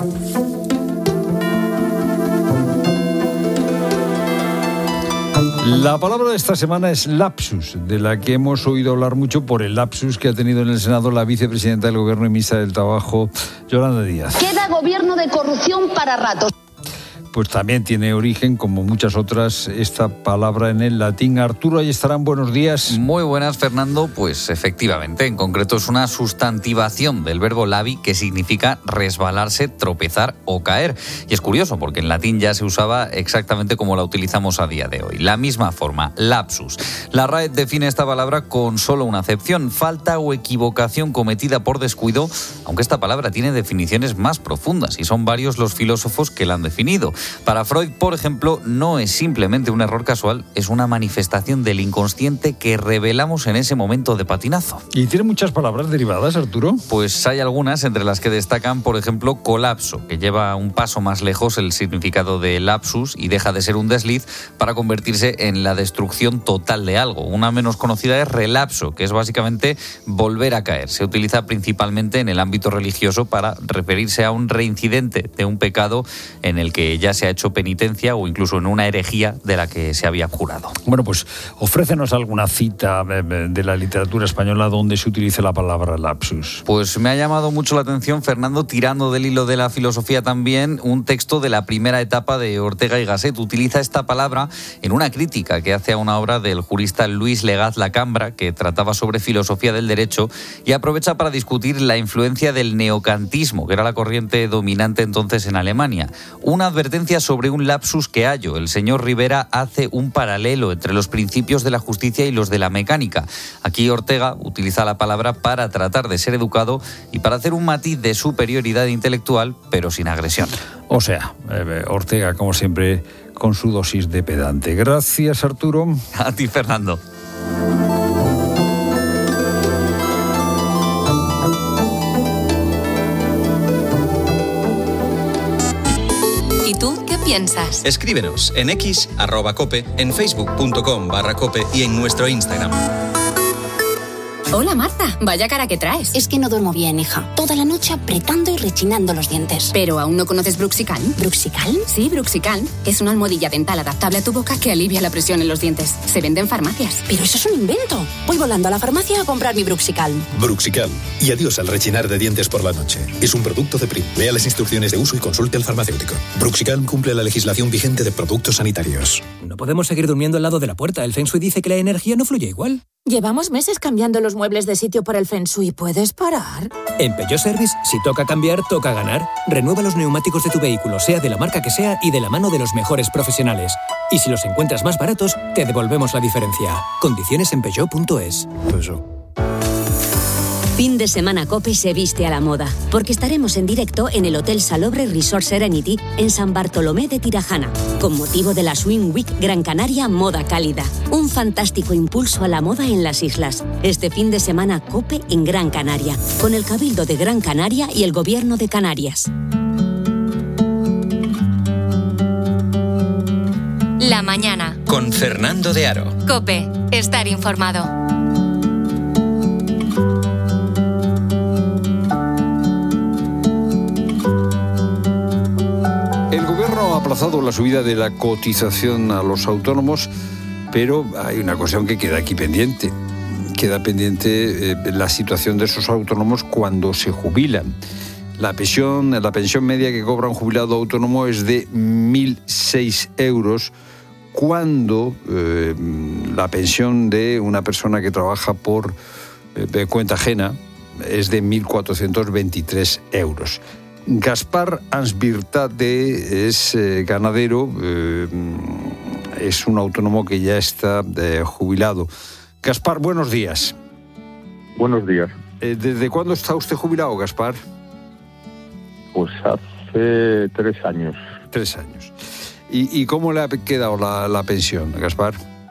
La palabra de esta semana es lapsus, de la que hemos oído hablar mucho por el lapsus que ha tenido en el Senado la vicepresidenta del Gobierno y ministra del Trabajo, Yolanda Díaz. Queda gobierno de corrupción para ratos. Pues también tiene origen, como muchas otras, esta palabra en el latín. Arturo Ayestarán, buenos días. Muy buenas, Fernando. Pues efectivamente, en concreto es una sustantivación del verbo labi, que significa resbalarse, tropezar o caer. Y es curioso, porque en latín ya se usaba exactamente como la utilizamos a día de hoy. La misma forma, lapsus. La RAE define esta palabra con solo una acepción: falta o equivocación cometida por descuido, aunque esta palabra tiene definiciones más profundas y son varios los filósofos que la han definido. Para Freud, por ejemplo, no es simplemente un error casual, es una manifestación del inconsciente que revelamos en ese momento de patinazo. ¿Y tiene muchas palabras derivadas, Arturo? Pues hay algunas, entre las que destacan, por ejemplo, colapso, que lleva un paso más lejos el significado de lapsus y deja de ser un desliz para convertirse en la destrucción total de algo. Una menos conocida es relapso, que es básicamente volver a caer. Se utiliza principalmente en el ámbito religioso para referirse a un reincidente de un pecado en el que ya se ha hecho penitencia o incluso en una herejía de la que se había abjurado. Bueno, pues ofrécenos alguna cita de la literatura española donde se utilice la palabra lapsus. Pues me ha llamado mucho la atención, Fernando, tirando del hilo de la filosofía también, un texto de la primera etapa de Ortega y Gasset. Utiliza esta palabra en una crítica que hace a una obra del jurista Luis Legaz Lacambra, que trataba sobre filosofía del derecho, y aprovecha para discutir la influencia del neocantismo, que era la corriente dominante entonces en Alemania. Una advertencia sobre un lapsus que hallo. El señor Rivera hace un paralelo entre los principios de la justicia y los de la mecánica. Aquí Ortega utiliza la palabra para tratar de ser educado y para hacer un matiz de superioridad intelectual, pero sin agresión. O sea, Ortega, como siempre, con su dosis de pedante. Gracias, Arturo. A ti, Fernando. ¿Y tú qué piensas? Escríbenos en X, @cope, en facebook.com/cope y en nuestro Instagram. Hola, Marta. Vaya cara que traes. Es que no duermo bien, hija. Toda la noche apretando y rechinando los dientes. ¿Pero aún no conoces Bruxical? ¿Bruxical? Sí, Bruxical, que es una almohadilla dental adaptable a tu boca que alivia la presión en los dientes. Se vende en farmacias. Pero eso es un invento. Voy volando a la farmacia a comprar mi Bruxical. Bruxical. Y adiós al rechinar de dientes por la noche. Es un producto de Prim. Lea las instrucciones de uso y consulte al farmacéutico. Bruxical cumple la legislación vigente de productos sanitarios. No podemos seguir durmiendo al lado de la puerta. El Feng Shui dice que la energía no fluye igual. Llevamos meses cambiando los muebles de sitio por el Feng Shui. ¿Puedes parar? En Peugeot Service, si toca cambiar, toca ganar. Renueva los neumáticos de tu vehículo, sea de la marca que sea y de la mano de los mejores profesionales. Y si los encuentras más baratos, te devolvemos la diferencia. Condiciones en Peugeot.es. Fin de semana COPE se viste a la moda, porque estaremos en directo en el Hotel Salobre Resort Serenity en San Bartolomé de Tirajana, con motivo de la Swing Week Gran Canaria Moda Cálida. Un fantástico impulso a la moda en las islas. Este fin de semana COPE en Gran Canaria, con el Cabildo de Gran Canaria y el Gobierno de Canarias. La mañana. Con Fernando de Aro. COPE. Estar informado. Ha aplazado la subida de la cotización a los autónomos, pero hay una cuestión que queda aquí pendiente. Queda pendiente la situación de esos autónomos cuando se jubilan. La pensión media que cobra un jubilado autónomo es de 1.006 euros, cuando la pensión de una persona que trabaja por cuenta ajena es de 1.423 euros. Gaspar Ansbirtate es ganadero, es un autónomo que ya está jubilado. Gaspar, buenos días. Buenos días. ¿Desde cuándo está usted jubilado, Gaspar? Pues hace 3 años. 3 años. ¿Y cómo le ha quedado la pensión, Gaspar?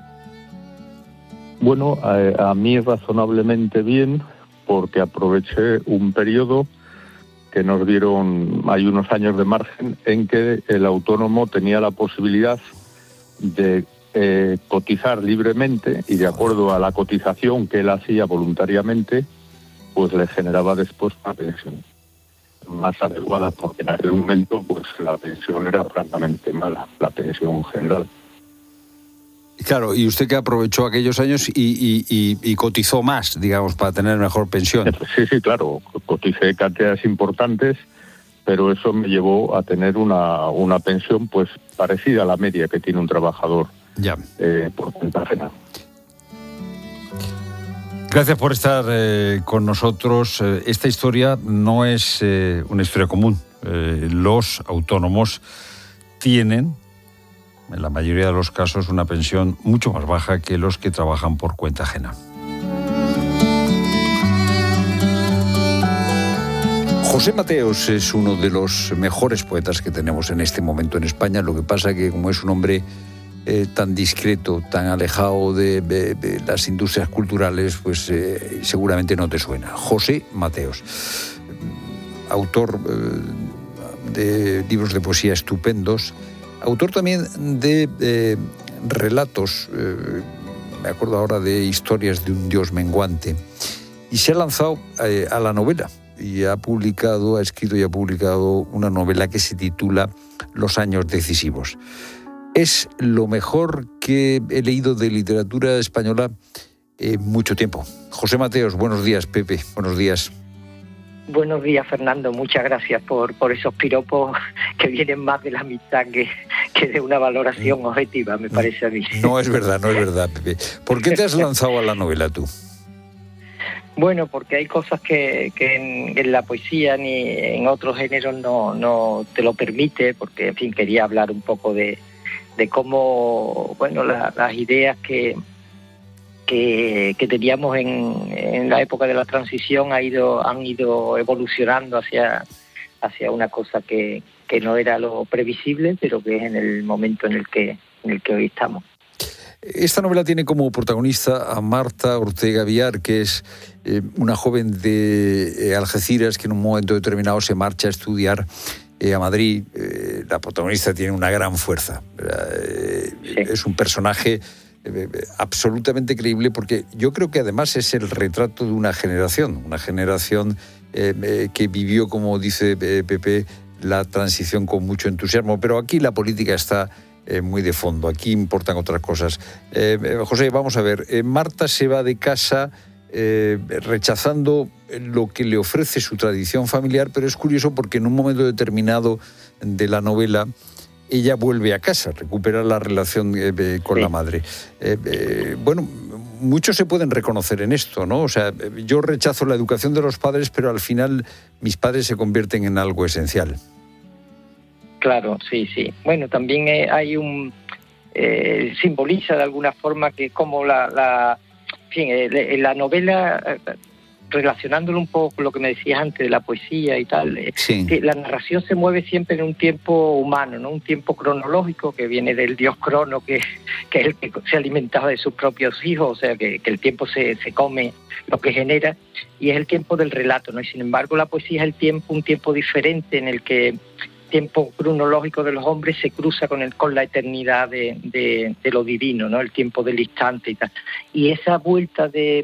Bueno, a mí razonablemente bien, porque aproveché un periodo que nos dieron, hay unos años de margen, en que el autónomo tenía la posibilidad de cotizar libremente y de acuerdo a la cotización que él hacía voluntariamente, pues le generaba después una pensión más adecuada, porque en aquel momento pues la pensión era francamente mala, la pensión general. Claro, y usted que aprovechó aquellos años y cotizó más, digamos, para tener mejor pensión. Sí, claro, coticé cantidades importantes, pero eso me llevó a tener una pensión pues parecida a la media que tiene un trabajador por cuenta ajena. Gracias por estar con nosotros. Esta historia no es una historia común. Los autónomos tienen, en la mayoría de los casos, una pensión mucho más baja que los que trabajan por cuenta ajena. José Mateos es uno de los mejores poetas que tenemos en este momento en España. Lo que pasa que, como es un hombre tan discreto, tan alejado de las industrias culturales, pues seguramente no te suena. José Mateos, autor de libros de poesía estupendos, autor también de relatos, me acuerdo ahora de Historias de un dios menguante, y se ha lanzado a la novela y ha escrito y ha publicado una novela que se titula los años decisivos. Es lo mejor que he leído de literatura española en mucho tiempo. José Mateos, buenos días. Pepe, buenos días. Buenos días, Fernando. Muchas gracias por esos piropos que vienen más de la amistad que de una valoración objetiva, me parece a mí. No es verdad, Pepe. ¿Por qué te has lanzado a la novela tú? Bueno, porque hay cosas que en la poesía ni en otros géneros no te lo permite, porque, en fin, quería hablar un poco de cómo, bueno, las ideas que teníamos en la época de la transición han ido evolucionando hacia una cosa que no era lo previsible, pero que es en el momento en el que hoy estamos. Esta novela tiene como protagonista a Marta Ortega Villar, que es una joven de Algeciras que en un momento determinado se marcha a estudiar a Madrid. La protagonista tiene una gran fuerza. Sí. Es un personaje absolutamente creíble, porque yo creo que además es el retrato de una generación que vivió, como dice Pepe, la transición con mucho entusiasmo, pero aquí la política está muy de fondo, aquí importan otras cosas. José, vamos a ver, Marta se va de casa rechazando lo que le ofrece su tradición familiar, pero es curioso porque en un momento determinado de la novela ella vuelve a casa, recupera la relación con la madre. Bueno, muchos se pueden reconocer en esto, ¿no? O sea, yo rechazo la educación de los padres, pero al final mis padres se convierten en algo esencial. Claro, sí. Bueno, también hay simboliza de alguna forma que como la novela, relacionándolo un poco con lo que me decías antes de la poesía y tal, sí. Que la narración se mueve siempre en un tiempo humano, ¿no? Un tiempo cronológico que viene del dios Crono, que es el que se alimentaba de sus propios hijos, o sea, que el tiempo se come lo que genera, y es el tiempo del relato, ¿no? Y sin embargo la poesía es un tiempo diferente en el que el tiempo cronológico de los hombres se cruza con la eternidad de lo divino, ¿no? El tiempo del instante y tal. Y esa vuelta de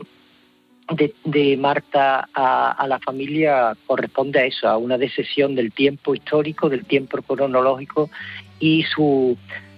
Marta a la familia corresponde a eso, a una decesión del tiempo histórico, del tiempo cronológico y su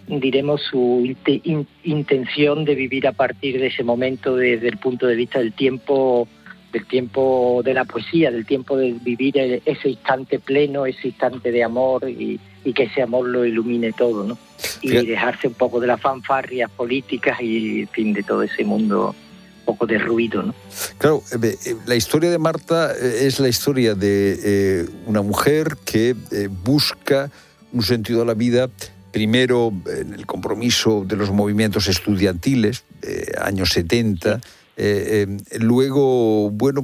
intención de vivir a partir de ese momento desde el punto de vista del tiempo de la poesía, del tiempo de vivir ese instante pleno, ese instante de amor y que ese amor lo ilumine todo, ¿no? Y dejarse un poco de las fanfarrias políticas y, en fin, de todo ese mundo un poco de ruido, ¿no? Claro, la historia de Marta es la historia de una mujer que busca un sentido a la vida, primero en el compromiso de los movimientos estudiantiles, años 70, luego, bueno,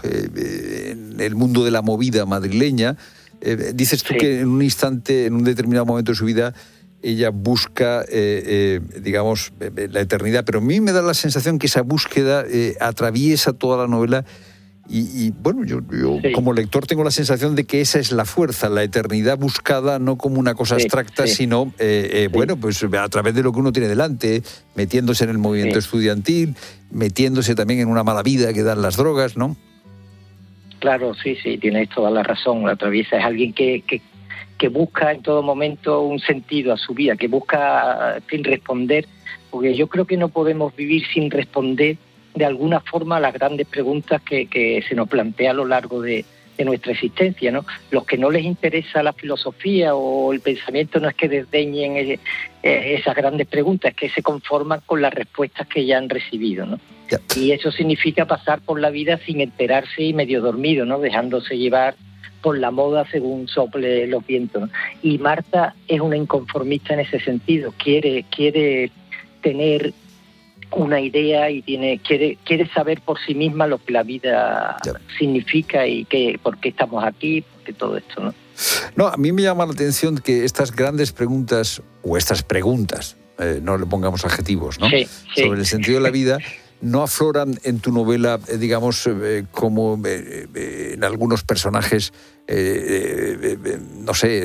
en el mundo de la movida madrileña. Dices tú que en un instante, en un determinado momento de su vida, ella busca, digamos, la eternidad, pero a mí me da la sensación que esa búsqueda atraviesa toda la novela y bueno, yo como lector tengo la sensación de que esa es la fuerza, la eternidad buscada no como una cosa abstracta, sino, bueno, pues a través de lo que uno tiene delante, metiéndose en el movimiento estudiantil, metiéndose también en una mala vida que dan las drogas, ¿no? Claro, sí, tienes toda la razón, la atraviesa, es alguien que busca en todo momento un sentido a su vida, que busca, sin responder, porque yo creo que no podemos vivir sin responder de alguna forma a las grandes preguntas que se nos plantea a lo largo de nuestra existencia, ¿no? Los que no les interesa la filosofía o el pensamiento no es que desdeñen esas grandes preguntas, es que se conforman con las respuestas que ya han recibido, ¿no? Y eso significa pasar por la vida sin enterarse y medio dormido, ¿no? Dejándose llevar por la moda según sople los vientos, ¿no? Y Marta es una inconformista en ese sentido, quiere tener una idea y quiere saber por sí misma lo que la vida significa y por qué estamos aquí, porque todo esto, ¿no? No, a mí me llama la atención que estas grandes preguntas, o estas preguntas, no le pongamos adjetivos, ¿no? Sobre el sentido de la vida, no afloran en tu novela, digamos, como en algunos personajes, no sé,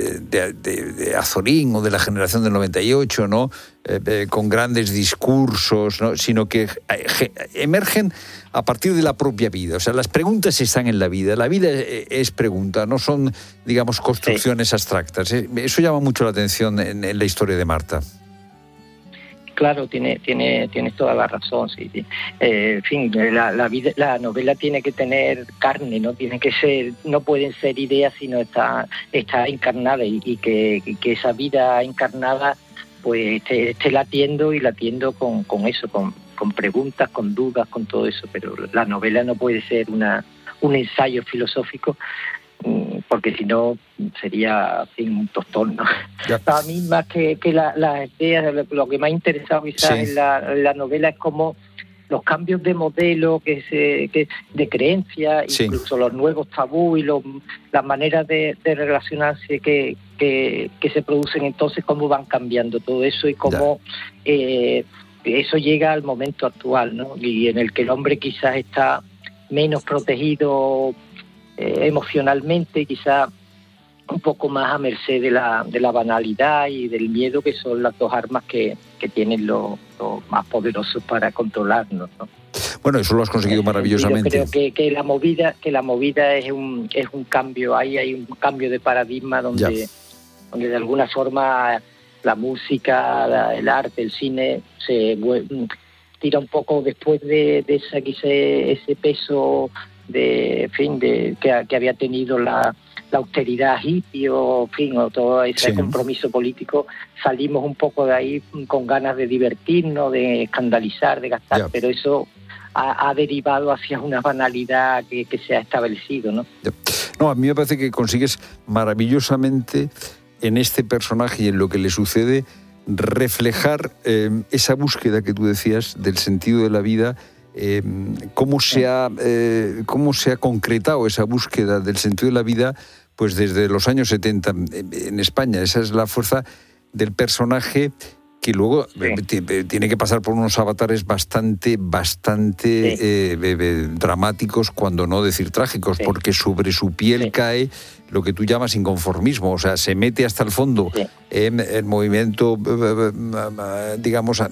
de Azorín o de la generación del 98, ¿no? Con grandes discursos, ¿no? Sino que emergen a partir de la propia vida. O sea, las preguntas están en la vida. La vida es pregunta, no son, digamos, construcciones abstractas. Eso llama mucho la atención en la historia de Marta. Claro, tienes toda la razón, sí. En fin, la novela tiene que tener carne, no tiene que ser, no pueden ser ideas, sino está encarnada y que esa vida encarnada pues esté latiendo con eso, con preguntas, con dudas, con todo eso. Pero la novela no puede ser un ensayo filosófico, porque si no sería un tostón, ¿no? A mí, más que las ideas, lo que me ha interesado quizás en la novela es como los cambios de modelo, de creencia, incluso los nuevos tabú y las maneras de relacionarse que se producen entonces, cómo van cambiando todo eso y cómo eso llega al momento actual, ¿no? Y en el que el hombre quizás está menos protegido emocionalmente, quizá un poco más a merced de la banalidad y del miedo, que son las dos armas que tienen los más poderosos para controlarnos, ¿no? Bueno, eso lo has conseguido maravillosamente. Yo creo que la movida es un cambio, hay un cambio de paradigma donde de alguna forma la música, el arte, el cine se tira un poco después de ese peso que había tenido la austeridad hippie o todo ese compromiso político. Salimos un poco de ahí con ganas de divertirnos, de escandalizar, de gastar, pero eso ha derivado hacia una banalidad que se ha establecido, ¿no? No, a mí me parece que consigues maravillosamente en este personaje y en lo que le sucede reflejar esa búsqueda que tú decías del sentido de la vida. Cómo se ha concretado esa búsqueda del sentido de la vida pues desde los años 70 en España. Esa es la fuerza del personaje, que luego tiene que pasar por unos avatares bastante dramáticos, cuando no decir trágicos, porque sobre su piel cae lo que tú llamas inconformismo. O sea, se mete hasta el fondo en el movimiento, digamos,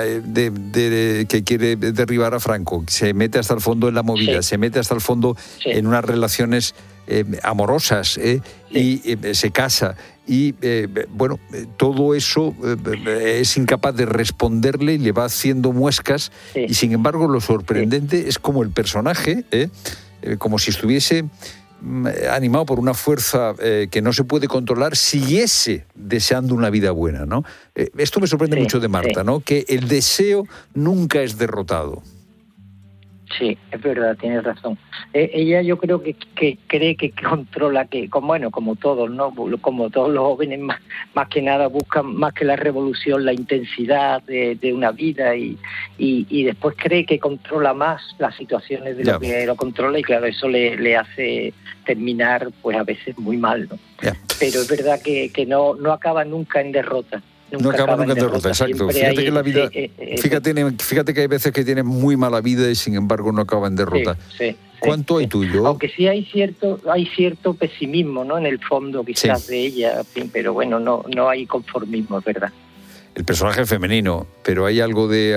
que quiere derribar a Franco. Se mete hasta el fondo en la movida, se mete hasta el fondo en unas relaciones amorosas, y se casa. Y bueno, todo eso es incapaz de responderle y le va haciendo muescas. Y sin embargo, lo sorprendente es como el personaje, como si estuviese animado por una fuerza que no se puede controlar, siguiese deseando una vida buena, ¿no? Esto me sorprende mucho de Marta, ¿no? Que el deseo nunca es derrotado. Sí, es verdad, tienes razón. Ella, yo creo que cree que controla, como todos, ¿no? Como todos los jóvenes, más que nada buscan más que la revolución, la intensidad de una vida, y después cree que controla más las situaciones de lo que lo controla, y claro, eso le hace terminar pues a veces muy mal, ¿no? Pero es verdad que no acaba nunca en derrota. No acaba nunca en derrota, exacto. Fíjate que la vida, fíjate que hay veces que tiene muy mala vida y sin embargo no acaba en derrota. ¿Cuánto hay tuyo? Aunque sí hay cierto pesimismo, ¿no? En el fondo quizás de ella, pero bueno, no hay conformismo, es verdad. El personaje femenino, pero hay algo de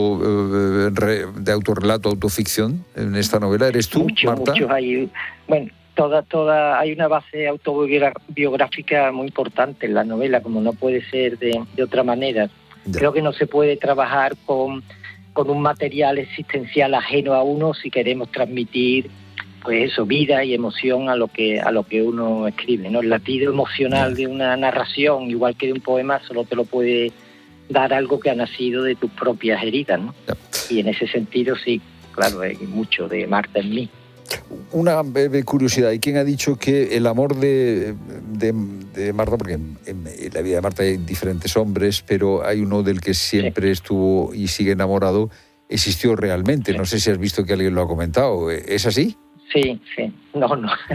autorrelato, autoficción en esta novela. ¿Eres tú, Marta? Mucho hay. Bueno, toda hay una base autobiográfica muy importante en la novela, como no puede ser de otra manera. Creo que no se puede trabajar con un material existencial ajeno a uno si queremos transmitir pues eso, vida y emoción a lo que uno escribe, ¿no? El latido emocional de una narración, igual que de un poema, solo te lo puede dar algo que ha nacido de tus propias heridas, ¿no? Y en ese sentido sí, claro, hay mucho de Marta en mí. Una breve curiosidad, hay quien ha dicho que el amor de Marta, porque en la vida de Marta hay diferentes hombres, pero hay uno del que siempre estuvo y sigue enamorado, existió realmente. No sé si has visto que alguien lo ha comentado. ¿Es así? Sí. No.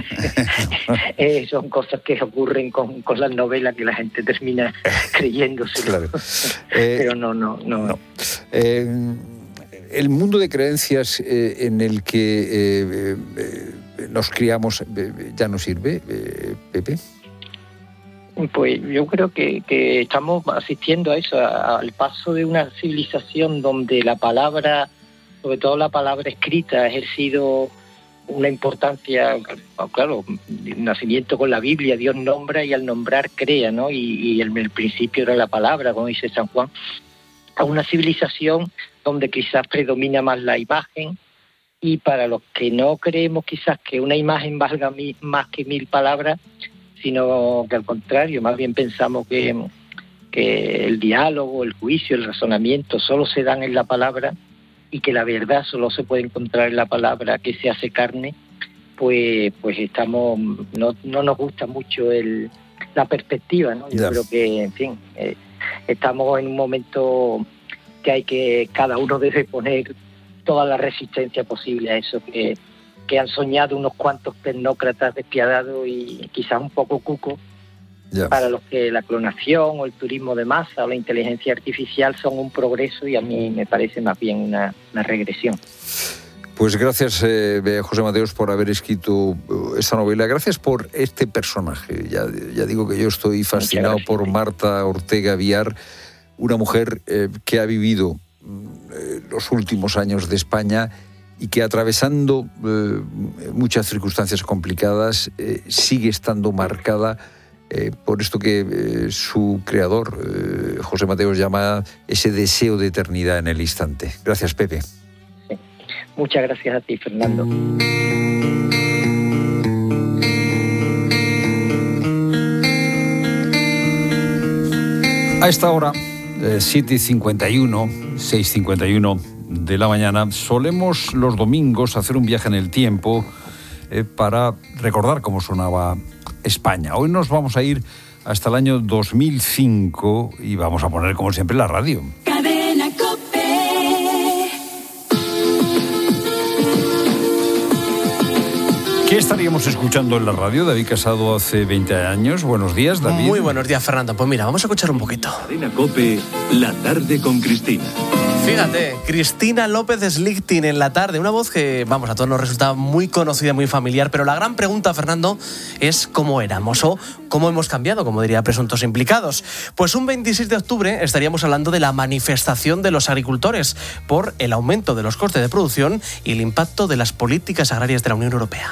Son cosas que ocurren con las novelas que la gente termina creyéndose. Claro. Pero no. el mundo de creencias en el que nos criamos ya no sirve, Pepe. Pues yo creo que estamos asistiendo a eso, al paso de una civilización donde la palabra, sobre todo la palabra escrita, ha ejercido una importancia, claro, el nacimiento con la Biblia, Dios nombra y al nombrar crea, ¿no? Y el principio era la palabra, como dice San Juan, a una civilización donde quizás predomina más la imagen, y para los que no creemos quizás que una imagen valga más que 1000 palabras, sino que al contrario, más bien pensamos que el diálogo, el juicio, el razonamiento solo se dan en la palabra, y que la verdad solo se puede encontrar en la palabra que se hace carne, pues estamos, no nos gusta mucho la perspectiva, ¿no? Yo creo que, en fin, estamos en un momento que hay que, cada uno debe poner toda la resistencia posible a eso que han soñado unos cuantos tecnócratas despiadados y quizás un poco cucos, para los que la clonación o el turismo de masa o la inteligencia artificial son un progreso, y a mí me parece más bien una regresión. Pues gracias, José Mateos, por haber escrito esta novela. Gracias por este personaje. Ya digo que yo estoy fascinado por Marta Ortega Viar, una mujer que ha vivido los últimos años de España y que, atravesando muchas circunstancias complicadas, sigue estando marcada por esto que su creador, José Mateos, llama ese deseo de eternidad en el instante. Gracias, Pepe. Sí. Muchas gracias a ti, Fernando. A esta hora, 7:51, 6:51 de la mañana, solemos los domingos hacer un viaje en el tiempo para recordar cómo sonaba España. Hoy nos vamos a ir hasta el año 2005 y vamos a poner, como siempre, la radio. Cadena COPE. ¿Qué estaríamos escuchando en la radio? David Casado, hace 20 años. Buenos días, David. Muy buenos días, Fernando. Pues mira, vamos a escuchar un poquito. Cadena COPE, la tarde con Cristina. Fíjate, Cristina López Slichting en la tarde, una voz que, vamos, a todos nos resulta muy conocida, muy familiar, pero la gran pregunta, Fernando, es cómo éramos o cómo hemos cambiado, como diría Presuntos Implicados. Pues un 26 de octubre estaríamos hablando de la manifestación de los agricultores por el aumento de los costes de producción y el impacto de las políticas agrarias de la Unión Europea.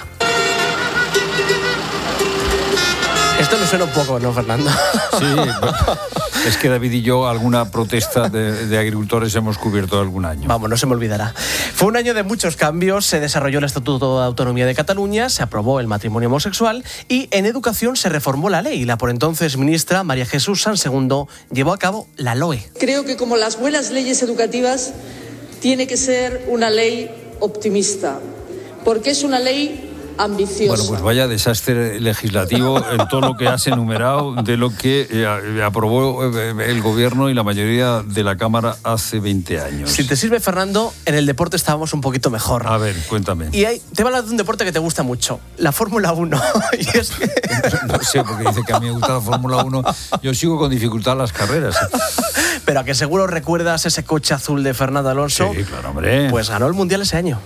Esto nos suena un poco, ¿no, Fernando? Sí, es que David y yo alguna protesta de agricultores hemos cubierto algún año. Vamos, no se me olvidará. Fue un año de muchos cambios. Se desarrolló el Estatuto de Autonomía de Cataluña, se aprobó el matrimonio homosexual y en educación se reformó la ley. La por entonces ministra María Jesús Sansegundo llevó a cabo la LOE. Creo que, como las buenas leyes educativas, tiene que ser una ley optimista, porque es una ley ambiciosa. Bueno, pues vaya desastre legislativo en todo lo que has enumerado de lo que aprobó el gobierno y la mayoría de la Cámara hace 20 años. Si te sirve, Fernando, en el deporte estábamos un poquito mejor. A ver, cuéntame. Y te voy a hablar de un deporte que te gusta mucho, la Fórmula 1. Y es que... No sé, porque dice que a mí me gusta la Fórmula 1. Yo sigo con dificultad las carreras. Pero a que seguro recuerdas ese coche azul de Fernando Alonso. Sí, claro, hombre. Pues ganó el Mundial ese año.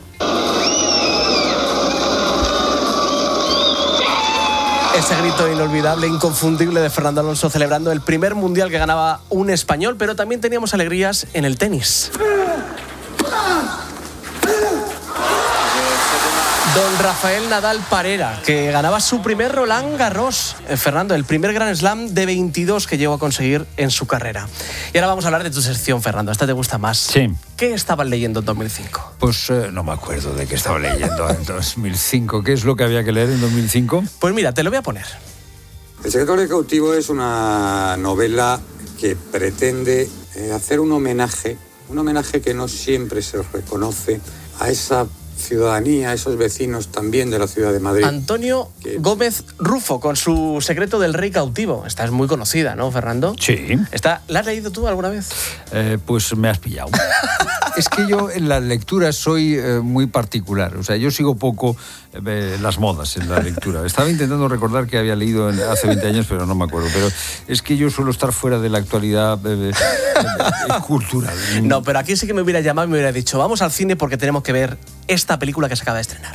Ese grito inolvidable, inconfundible de Fernando Alonso celebrando el primer mundial que ganaba un español, pero también teníamos alegrías en el tenis. Don Rafael Nadal Parera, que ganaba su primer Roland Garros. Fernando, el primer Grand Slam de 22 que llegó a conseguir en su carrera. Y ahora vamos a hablar de tu sección, Fernando. ¿Esta te gusta más? Sí. ¿Qué estabas leyendo en 2005? Pues no me acuerdo de qué estaba leyendo en 2005. ¿Qué es lo que había que leer en 2005? Pues mira, te lo voy a poner. El secretario cautivo es una novela que pretende hacer un homenaje que no siempre se reconoce a esa ciudadanía, esos vecinos también de la ciudad de Madrid. Antonio Gómez Rufo, con su Secreto del Rey Cautivo. Esta es muy conocida, ¿no, Fernando? Sí. ¿La has leído tú alguna vez? Pues me has pillado. Es que yo en las lecturas soy muy particular. O sea, yo sigo poco las modas en la lectura. Estaba intentando recordar que había leído hace 20 años, pero no me acuerdo. Pero es que yo suelo estar fuera de la actualidad cultural. No, pero aquí sí que me hubiera llamado y me hubiera dicho, vamos al cine porque tenemos que ver esta película que se acaba de estrenar.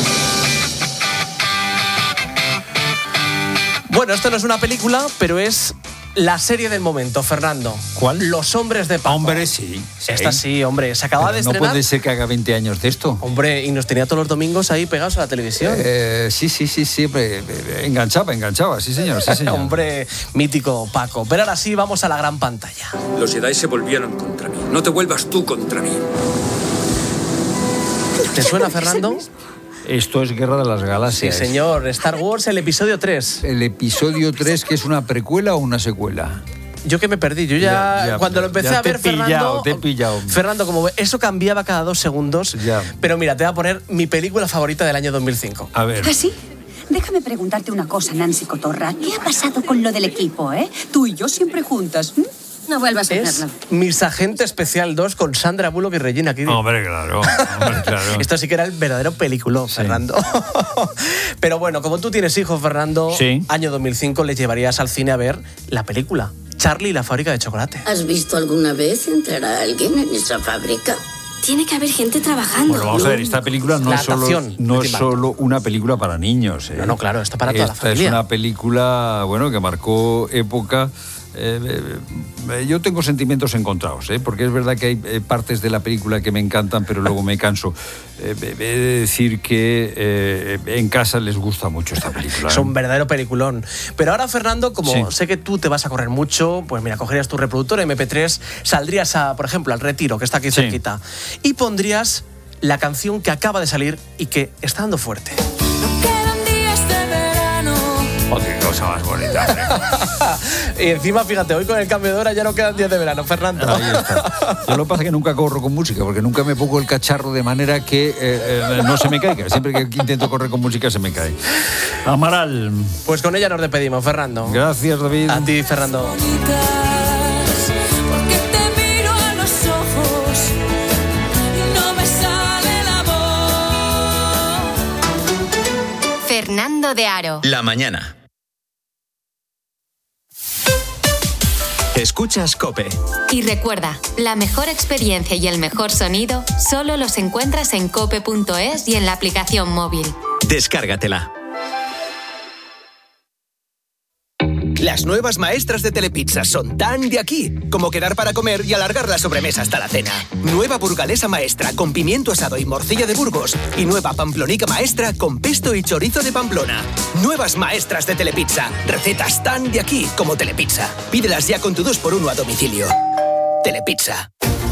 Bueno, esto no es una película, pero es la serie del momento, Fernando. ¿Cuál? Los hombres de Paco. Hombre, sí. Esta sí, hombre. Se acaba de estrenar. No puede ser que haga 20 años de esto. Hombre, y nos tenía todos los domingos ahí pegados a la televisión. Sí, siempre. Enganchaba, sí señor. Hombre, mítico Paco. Pero ahora sí, vamos a la gran pantalla. Los Jedi se volvieron contra mí. No te vuelvas tú contra mí. ¿Te suena, Fernando? Esto es Guerra de las Galaxias. Sí, señor. Star Wars, el episodio 3. El episodio 3, que es una precuela o una secuela. Yo que me perdí. Yo ya cuando lo empecé a ver, Fernando... Te he pillado. Fernando, como eso cambiaba cada 2 segundos. Ya. Pero mira, te voy a poner mi película favorita del año 2005. A ver. ¿Ah, sí? Déjame preguntarte una cosa, Nancy Cotorra. ¿Qué ha pasado con lo del equipo, Tú y yo siempre juntas. No vuelvas a hacerlo. Mis Agente Especial 2 con Sandra Bullock y Regina King. Hombre, claro. Esto sí que era el verdadero peliculón, sí. Fernando. Pero bueno, como tú tienes hijos, Fernando, sí. Año 2005 les llevarías al cine a ver la película Charlie y la fábrica de chocolate. ¿Has visto alguna vez entrar a alguien en esa fábrica? Tiene que haber gente trabajando. Bueno, vamos a ver, esta película no es solo una película para niños. No, claro, está para toda la familia. Esta es una película, que marcó época. Yo tengo sentimientos encontrados, porque es verdad que hay partes de la película que me encantan, pero luego me canso. He de decir que en casa les gusta mucho esta película. Es un verdadero peliculón. Pero ahora, Fernando, como sé que tú te vas a correr mucho, pues mira, cogerías tu reproductor MP3, saldrías por ejemplo, al Retiro, que está aquí cerquita, y pondrías la canción que acaba de salir y que está dando fuerte. Oh, qué cosa más bonita. Y encima, fíjate, hoy con el cambio de hora ya no quedan días de verano, Fernando. Ahí está. Yo lo que pasa es que nunca corro con música, porque nunca me pongo el cacharro de manera que no se me caiga. Siempre que intento correr con música se me cae. Amaral. Pues con ella nos despedimos, Fernando. Gracias, David. A ti, Fernando. Fernando de Aro. La mañana. Escuchas COPE. Y recuerda, la mejor experiencia y el mejor sonido solo los encuentras en cope.es y en la aplicación móvil. Descárgatela. Las nuevas maestras de Telepizza son tan de aquí como quedar para comer y alargar la sobremesa hasta la cena. Nueva burgalesa maestra con pimiento asado y morcilla de Burgos. Y nueva pamplonica maestra con pesto y chorizo de Pamplona. Nuevas maestras de Telepizza. Recetas tan de aquí como Telepizza. Pídelas ya con tu 2x1 a domicilio. Telepizza.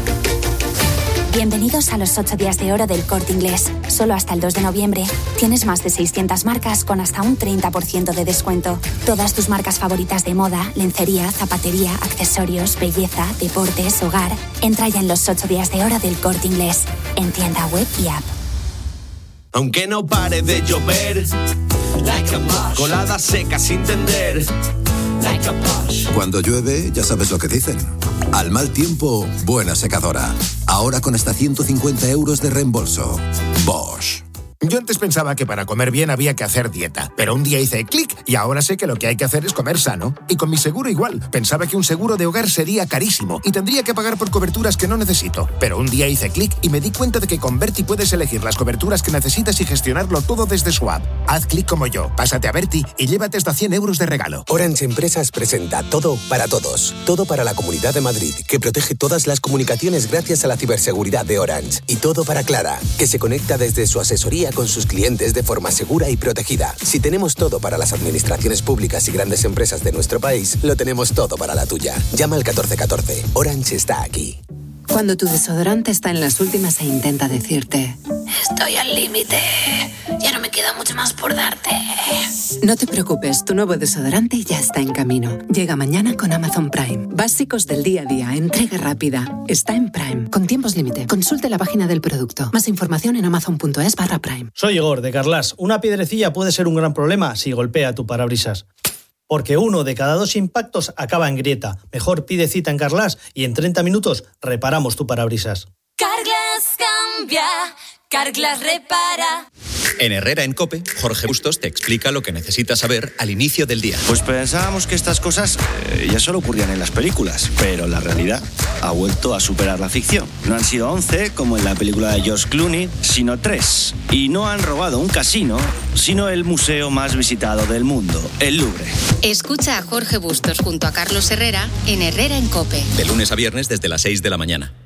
Bienvenidos a los 8 días de oro del Corte Inglés. Solo hasta el 2 de noviembre. Tienes más de 600 marcas con hasta un 30% de descuento. Todas tus marcas favoritas de moda, lencería, zapatería, accesorios, belleza, deportes, hogar. Entra ya en los 8 días de oro del Corte Inglés. En tienda web y app. Aunque no pare de llover, colada seca sin tender. Cuando llueve, ya sabes lo que dicen. Al mal tiempo, buena secadora. Ahora con hasta 150 euros de reembolso. Bosch. Yo antes pensaba que para comer bien había que hacer dieta, pero un día hice clic y ahora sé que lo que hay que hacer es comer sano. Y con mi seguro igual. Pensaba que un seguro de hogar sería carísimo y tendría que pagar por coberturas que no necesito. Pero un día hice clic y me di cuenta de que con Berti puedes elegir las coberturas que necesitas y gestionarlo todo desde su app. Haz clic como yo, pásate a Berti y llévate hasta 100 euros de regalo. Orange Empresas presenta Todo para Todos. Todo para la Comunidad de Madrid, que protege todas las comunicaciones gracias a la ciberseguridad de Orange. Y todo para Clara, que se conecta desde su asesoría con sus clientes de forma segura y protegida. Si tenemos todo para las administraciones públicas y grandes empresas de nuestro país, lo tenemos todo para la tuya. Llama al 1414. Orange está aquí. Cuando tu desodorante está en las últimas e intenta decirte: estoy al límite, ya no me queda mucho más por darte. No te preocupes, tu nuevo desodorante ya está en camino. Llega mañana con Amazon Prime. Básicos del día a día, entrega rápida. Está en Prime. Con tiempos límite. Consulte la página del producto. Más información en amazon.es/Prime. Soy Igor, de Carlas. Una piedrecilla puede ser un gran problema si golpea tu parabrisas. Porque 1 de cada 2 impactos acaba en grieta. Mejor pide cita en Carlas y en 30 minutos reparamos tu parabrisas. limpia, Carglass repara. En Herrera en COPE, Jorge Bustos te explica lo que necesitas saber al inicio del día. Pues pensábamos que estas cosas ya solo ocurrían en las películas, pero la realidad ha vuelto a superar la ficción. No han sido 11, como en la película de George Clooney, sino 3. Y no han robado un casino, sino el museo más visitado del mundo, el Louvre. Escucha a Jorge Bustos junto a Carlos Herrera en Herrera en COPE. De lunes a viernes desde las 6 de la mañana.